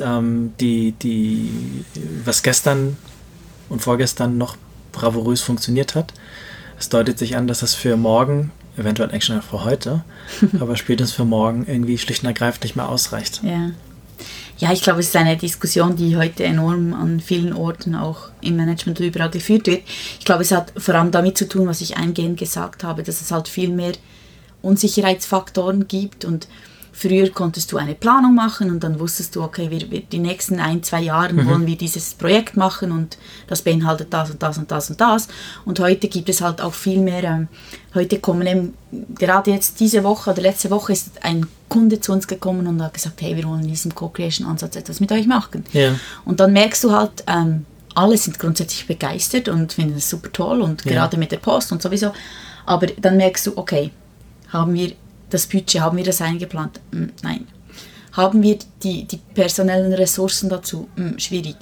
was gestern und vorgestern noch bravourös funktioniert hat, es deutet sich an, dass das für morgen, eventuell eigentlich schon für heute, aber spätestens für morgen irgendwie schlicht und ergreifend nicht mehr ausreicht. Ja, ich glaube, es ist eine Diskussion, die heute enorm an vielen Orten auch im Management und überall geführt wird. Ich glaube, es hat vor allem damit zu tun, was ich eingehend gesagt habe, dass es halt viel mehr Unsicherheitsfaktoren gibt und früher konntest du eine Planung machen und dann wusstest du, okay, wir die nächsten 1-2 Jahre wollen wir dieses Projekt machen und das beinhaltet das und das und das und das. Und heute gibt es halt auch viel mehr, heute kommen eben, gerade jetzt diese Woche oder letzte Woche ist ein Kunde zu uns gekommen und hat gesagt, hey, wir wollen in diesem Co-Creation-Ansatz etwas mit euch machen. Ja. Und dann merkst du halt, alle sind grundsätzlich begeistert und finden es super toll und gerade mit der Post und sowieso. Aber dann merkst du, okay, haben wir das Budget, haben wir das eingeplant? Nein. Haben wir die personellen Ressourcen dazu? Schwierig.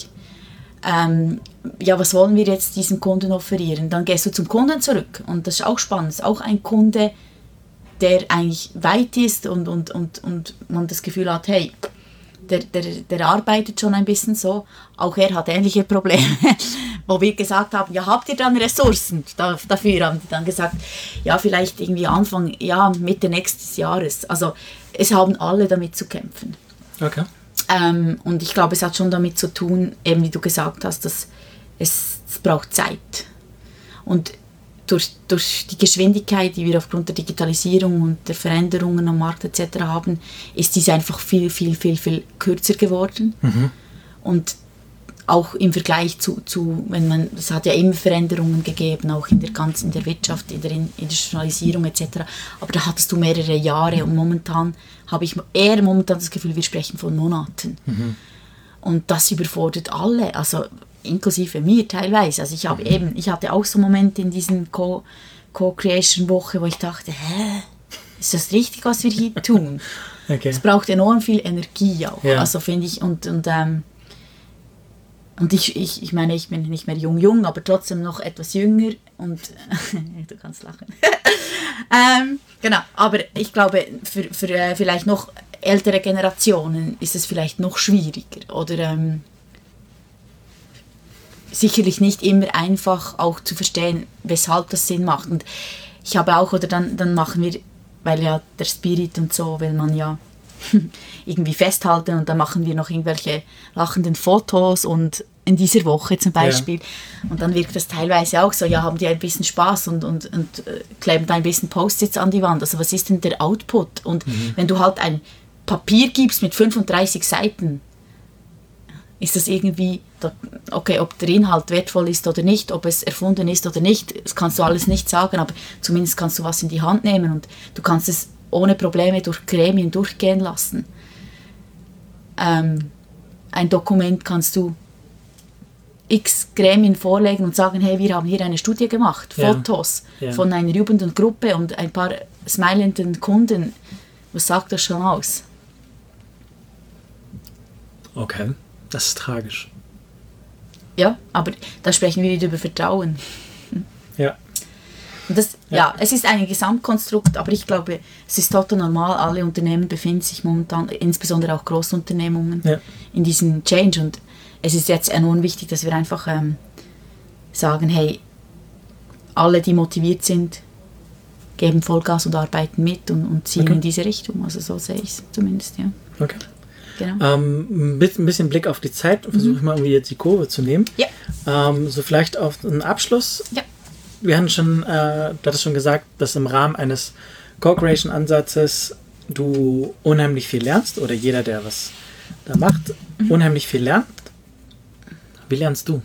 Was wollen wir jetzt diesem Kunden offerieren? Dann gehst du zum Kunden zurück und das ist auch spannend. Das ist auch ein Kunde, der eigentlich weit ist und man das Gefühl hat, hey, der arbeitet schon ein bisschen so. Auch er hat ähnliche Probleme, wo wir gesagt haben, ja, habt ihr dann Ressourcen dafür? Haben die dann gesagt, ja, vielleicht irgendwie Anfang, Mitte nächstes Jahres. Also es haben alle damit zu kämpfen. Okay. Und ich glaube, es hat schon damit zu tun, eben wie du gesagt hast, dass es braucht Zeit. Und durch die Geschwindigkeit, die wir aufgrund der Digitalisierung und der Veränderungen am Markt etc. haben, ist diese einfach viel, viel, viel, viel kürzer geworden. Und auch im Vergleich zu es hat ja immer Veränderungen gegeben, auch in der Wirtschaft, in der Industrialisierung etc. Aber da hattest du mehrere Jahre und momentan habe ich eher das Gefühl, wir sprechen von Monaten. Und das überfordert alle, also inklusive mir teilweise. Also ich hatte auch so Momente in diesen Co-Creation-Woche, wo ich dachte, ist das richtig, was wir hier tun? Okay. Es braucht enorm viel Energie auch, also finde ich, und ich meine, ich bin nicht mehr jung, aber trotzdem noch etwas jünger und du kannst lachen. Genau, aber ich glaube, für vielleicht noch ältere Generationen ist es vielleicht noch schwieriger oder sicherlich nicht immer einfach auch zu verstehen, weshalb das Sinn macht. Und ich habe auch, oder dann machen wir, weil ja der Spirit und so, will man ja irgendwie festhalten und dann machen wir noch irgendwelche lachenden Fotos und in dieser Woche zum Beispiel. Ja. Und dann wirkt das teilweise auch so, haben die ein bisschen Spaß und kleben da ein bisschen Post-its an die Wand. Also was ist denn der Output? Und wenn du halt ein Papier gibst mit 35 Seiten, ist das irgendwie, okay, ob der Inhalt wertvoll ist oder nicht, ob es erfunden ist oder nicht, das kannst du alles nicht sagen, aber zumindest kannst du was in die Hand nehmen und du kannst es ohne Probleme durch Gremien durchgehen lassen. Ein Dokument kannst du x Gremien vorlegen und sagen, hey, wir haben hier eine Studie gemacht, Fotos von einer jubelnden Gruppe und ein paar smilenden Kunden. Was sagt das schon aus? Okay, das ist tragisch. Ja, aber da sprechen wir wieder über Vertrauen. Ja. Und das, es ist ein Gesamtkonstrukt, aber ich glaube, es ist total normal, alle Unternehmen befinden sich momentan, insbesondere auch Großunternehmungen, in diesem Change. Und es ist jetzt enorm wichtig, dass wir einfach sagen, hey, alle, die motiviert sind, geben Vollgas und arbeiten mit und ziehen in diese Richtung. Also so sehe ich es zumindest, ja. Okay. Genau. Ein bisschen Blick auf die Zeit, versuche ich mal irgendwie jetzt die Kurve zu nehmen. Ja. So vielleicht auf einen Abschluss. Ja. Wir hatten schon, du hattest schon gesagt, dass im Rahmen eines Co-Creation-Ansatzes du unheimlich viel lernst oder jeder, der was da macht, unheimlich viel lernt. Wie lernst du?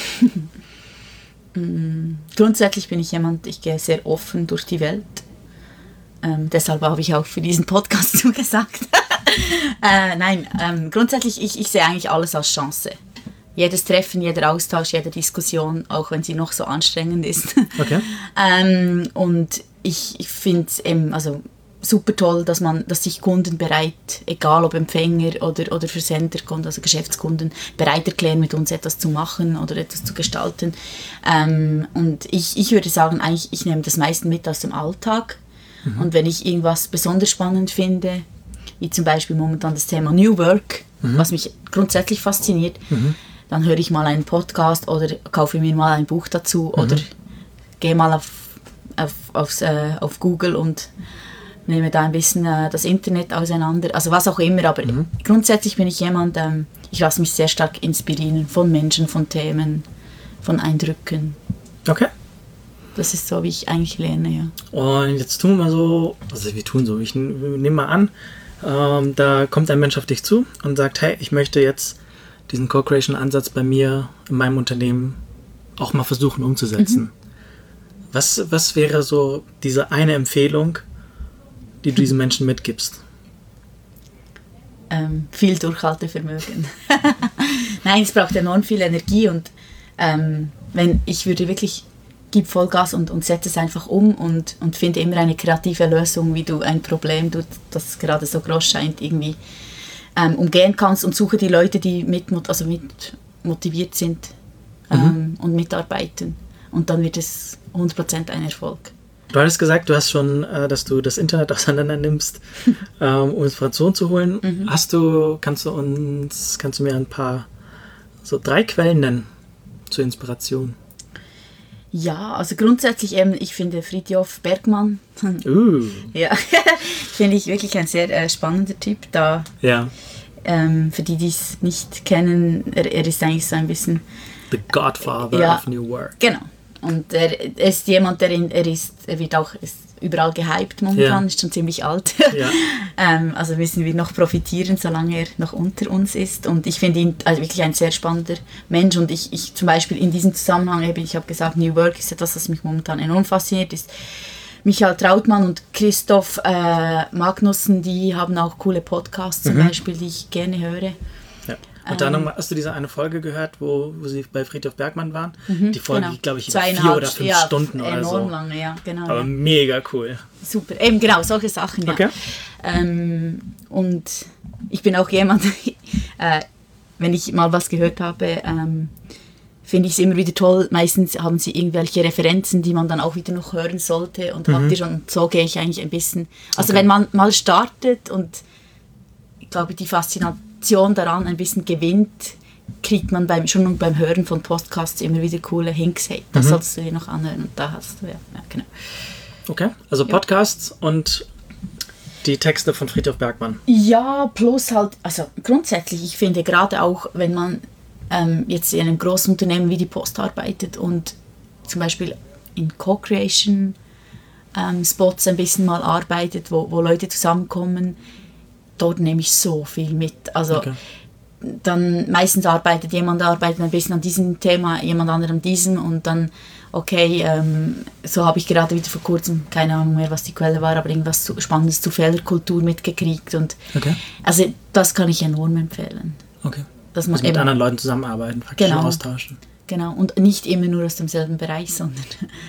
Grundsätzlich bin ich jemand, ich gehe sehr offen durch die Welt. Deshalb habe ich auch für diesen Podcast zugesagt. Grundsätzlich, ich sehe eigentlich alles als Chance. Jedes Treffen, jeder Austausch, jede Diskussion, auch wenn sie noch so anstrengend ist. Okay. Und ich finde es eben super toll, dass sich Kunden bereit, egal ob Empfänger oder Versenderkunden, also Geschäftskunden, bereit erklären, mit uns etwas zu machen oder etwas zu gestalten. Und ich würde sagen, eigentlich, ich nehme das meiste mit aus dem Alltag. Und wenn ich irgendwas besonders spannend finde, wie zum Beispiel momentan das Thema New Work, was mich grundsätzlich fasziniert, dann höre ich mal einen Podcast oder kaufe mir mal ein Buch dazu oder gehe mal auf Google und nehme da ein bisschen das Internet auseinander, also was auch immer, aber grundsätzlich bin ich jemand, ich lasse mich sehr stark inspirieren von Menschen, von Themen, von Eindrücken. Okay. Das ist so, wie ich eigentlich lerne, ja. Und jetzt tun wir mal so, also wir tun so, ich nehme mal an, da kommt ein Mensch auf dich zu und sagt, hey, ich möchte jetzt diesen Co-Creation-Ansatz bei mir in meinem Unternehmen auch mal versuchen umzusetzen. Was wäre so diese eine Empfehlung, die du diesen Menschen mitgibst? Viel Durchhaltevermögen. Nein, es braucht enorm viel Energie und wenn ich würde wirklich, gib Vollgas und setze es einfach um und finde immer eine kreative Lösung, wie du ein Problem, das gerade so groß scheint, irgendwie umgehen kannst und suche die Leute, die mit motiviert sind und mitarbeiten. Und dann wird es 100% ein Erfolg. Du hattest gesagt, du hast schon, dass du das Internet auseinander nimmst, um Inspiration zu holen. Kannst du mir ein paar, so 3 Quellen nennen zur Inspiration? Ja, also grundsätzlich eben, ich finde Fridtjof Bergmann, ja, finde ich wirklich ein sehr spannender Typ da. Ja. Für die es nicht kennen, er ist eigentlich so ein bisschen The Godfather of New Work. Genau. Und er ist jemand, er wird auch überall gehypt momentan, ist schon ziemlich alt. Also müssen wir noch profitieren, solange er noch unter uns ist. Und ich finde ihn wirklich ein sehr spannender Mensch. Und ich zum Beispiel in diesem Zusammenhang, ich habe gesagt, New Work ist etwas, das mich momentan enorm fasziniert, ist Michael Trautmann und Christoph Magnussen, die haben auch coole Podcasts zum Beispiel, die ich gerne höre. Und dann hast du diese eine Folge gehört, wo sie bei Fridtjof Bergmann waren? Die Folge, glaube ich, über 4 oder 5 Stunden oder so. Enorm lange, ja, genau. Aber mega cool. Super, eben genau, solche Sachen, ja. Okay. Und ich bin auch jemand, wenn ich mal was gehört habe, finde ich es immer wieder toll. Meistens haben sie irgendwelche Referenzen, die man dann auch wieder noch hören sollte. Und habt ihr schon, so gehe ich eigentlich ein bisschen. Also wenn man mal startet und ich glaube, die Faszination daran ein bisschen gewinnt, kriegt man schon beim Hören von Podcasts immer wieder coole Hinks. Hey, das solltest du dir noch anhören. Und da hast du, ja genau. Okay, also Podcasts und die Texte von Fridtjof Bergmann. Ja, plus halt, also grundsätzlich, ich finde gerade auch, wenn man jetzt in einem großen Unternehmen wie die Post arbeitet und zum Beispiel in Co-Creation Spots ein bisschen mal arbeitet, wo Leute zusammenkommen, dort nehme ich so viel mit. Also dann meistens arbeitet ein bisschen an diesem Thema, jemand anderem an diesem und dann, okay, so habe ich gerade wieder vor kurzem, keine Ahnung mehr, was die Quelle war, aber irgendwas Spannendes zu Fehlerkultur mitgekriegt und also das kann ich enorm empfehlen. Okay. Dass man also mit anderen Leuten zusammenarbeiten, praktisch austauschen. Genau, und nicht immer nur aus demselben Bereich, sondern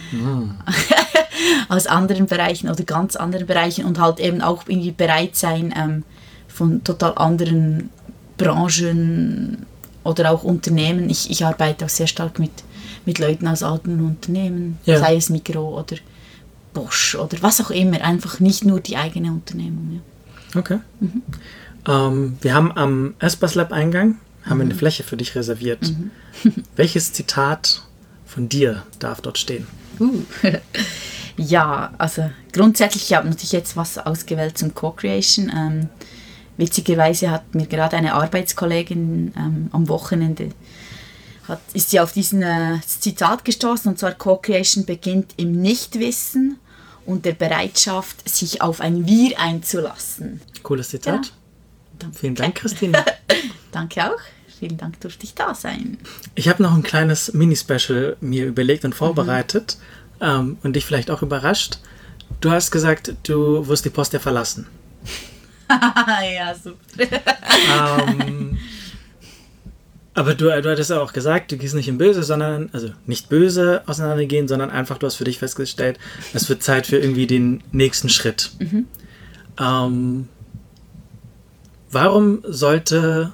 aus anderen Bereichen oder ganz anderen Bereichen und halt eben auch irgendwie bereit sein, von total anderen Branchen oder auch Unternehmen. Ich arbeite auch sehr stark mit Leuten aus alten Unternehmen, sei es Migros oder Bosch oder was auch immer, einfach nicht nur die eigene Unternehmung. Ja. Okay. Wir haben am Espas Lab Eingang eine Fläche für dich reserviert. Welches Zitat von dir darf dort stehen? Ja, also grundsätzlich, ich habe natürlich jetzt was ausgewählt zum Co-Creation. Witzigerweise hat mir gerade eine Arbeitskollegin am Wochenende ist sie auf diesen Zitat gestoßen, und zwar: Co-Creation beginnt im Nichtwissen und der Bereitschaft, sich auf ein Wir einzulassen. Cooles Zitat. Ja. Danke. Vielen Dank, Christine. Danke auch. Vielen Dank, durfte ich da sein. Ich habe noch ein kleines Mini-Special mir überlegt und vorbereitet und dich vielleicht auch überrascht. Du hast gesagt, du wirst die Post ja verlassen. Ja, super. Aber du hattest ja auch gesagt, du gehst nicht in Böse, sondern, also nicht böse auseinandergehen, sondern einfach, du hast für dich festgestellt, es wird Zeit für irgendwie den nächsten Schritt. Warum sollte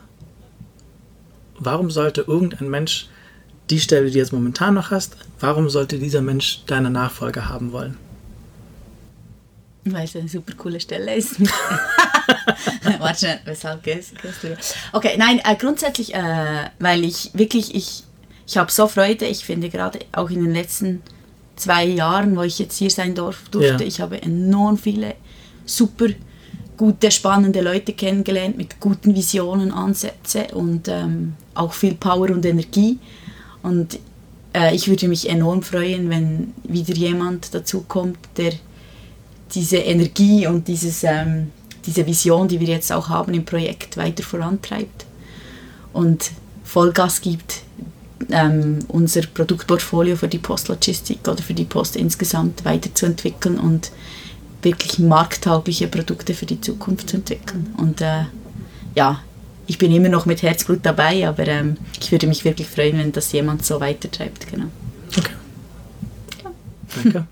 irgendein Mensch die Stelle, die du jetzt momentan noch hast, warum sollte dieser Mensch deine Nachfolge haben wollen? Weil es eine super coole Stelle ist. Warte schnell, weshalb gehst du? Okay, nein, grundsätzlich, weil ich habe so Freude, ich finde gerade auch in den letzten 2 Jahren, wo ich jetzt hier sein durfte, ich habe enorm viele super gute, spannende Leute kennengelernt mit guten Visionen, Ansätzen und auch viel Power und Energie. Und ich würde mich enorm freuen, wenn wieder jemand dazu kommt, der diese Energie und diese Vision, die wir jetzt auch haben im Projekt, weiter vorantreibt und Vollgas gibt, unser Produktportfolio für die Postlogistik oder für die Post insgesamt weiterzuentwickeln und wirklich markttaugliche Produkte für die Zukunft zu entwickeln. Und ich bin immer noch mit Herzblut dabei, aber ich würde mich wirklich freuen, wenn das jemand so weitertreibt. Genau. Okay. Ja. Danke.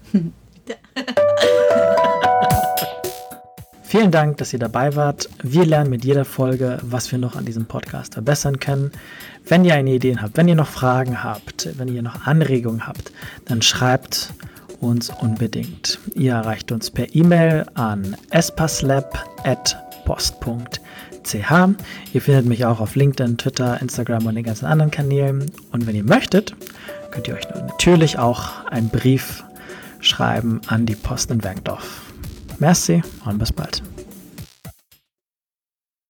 Vielen Dank, dass ihr dabei wart. Wir lernen mit jeder Folge, was wir noch an diesem Podcast verbessern können. Wenn ihr eine Ideen habt, wenn ihr noch Fragen habt, wenn ihr noch Anregungen habt, dann schreibt uns unbedingt. Ihr erreicht uns per E-Mail an espaslab@post.ch. Ihr findet mich auch auf LinkedIn, Twitter, Instagram und den ganzen anderen Kanälen. Und wenn ihr möchtet, könnt ihr euch natürlich auch einen Brief schreiben an die Post in Werkdorf. Merci und bis bald.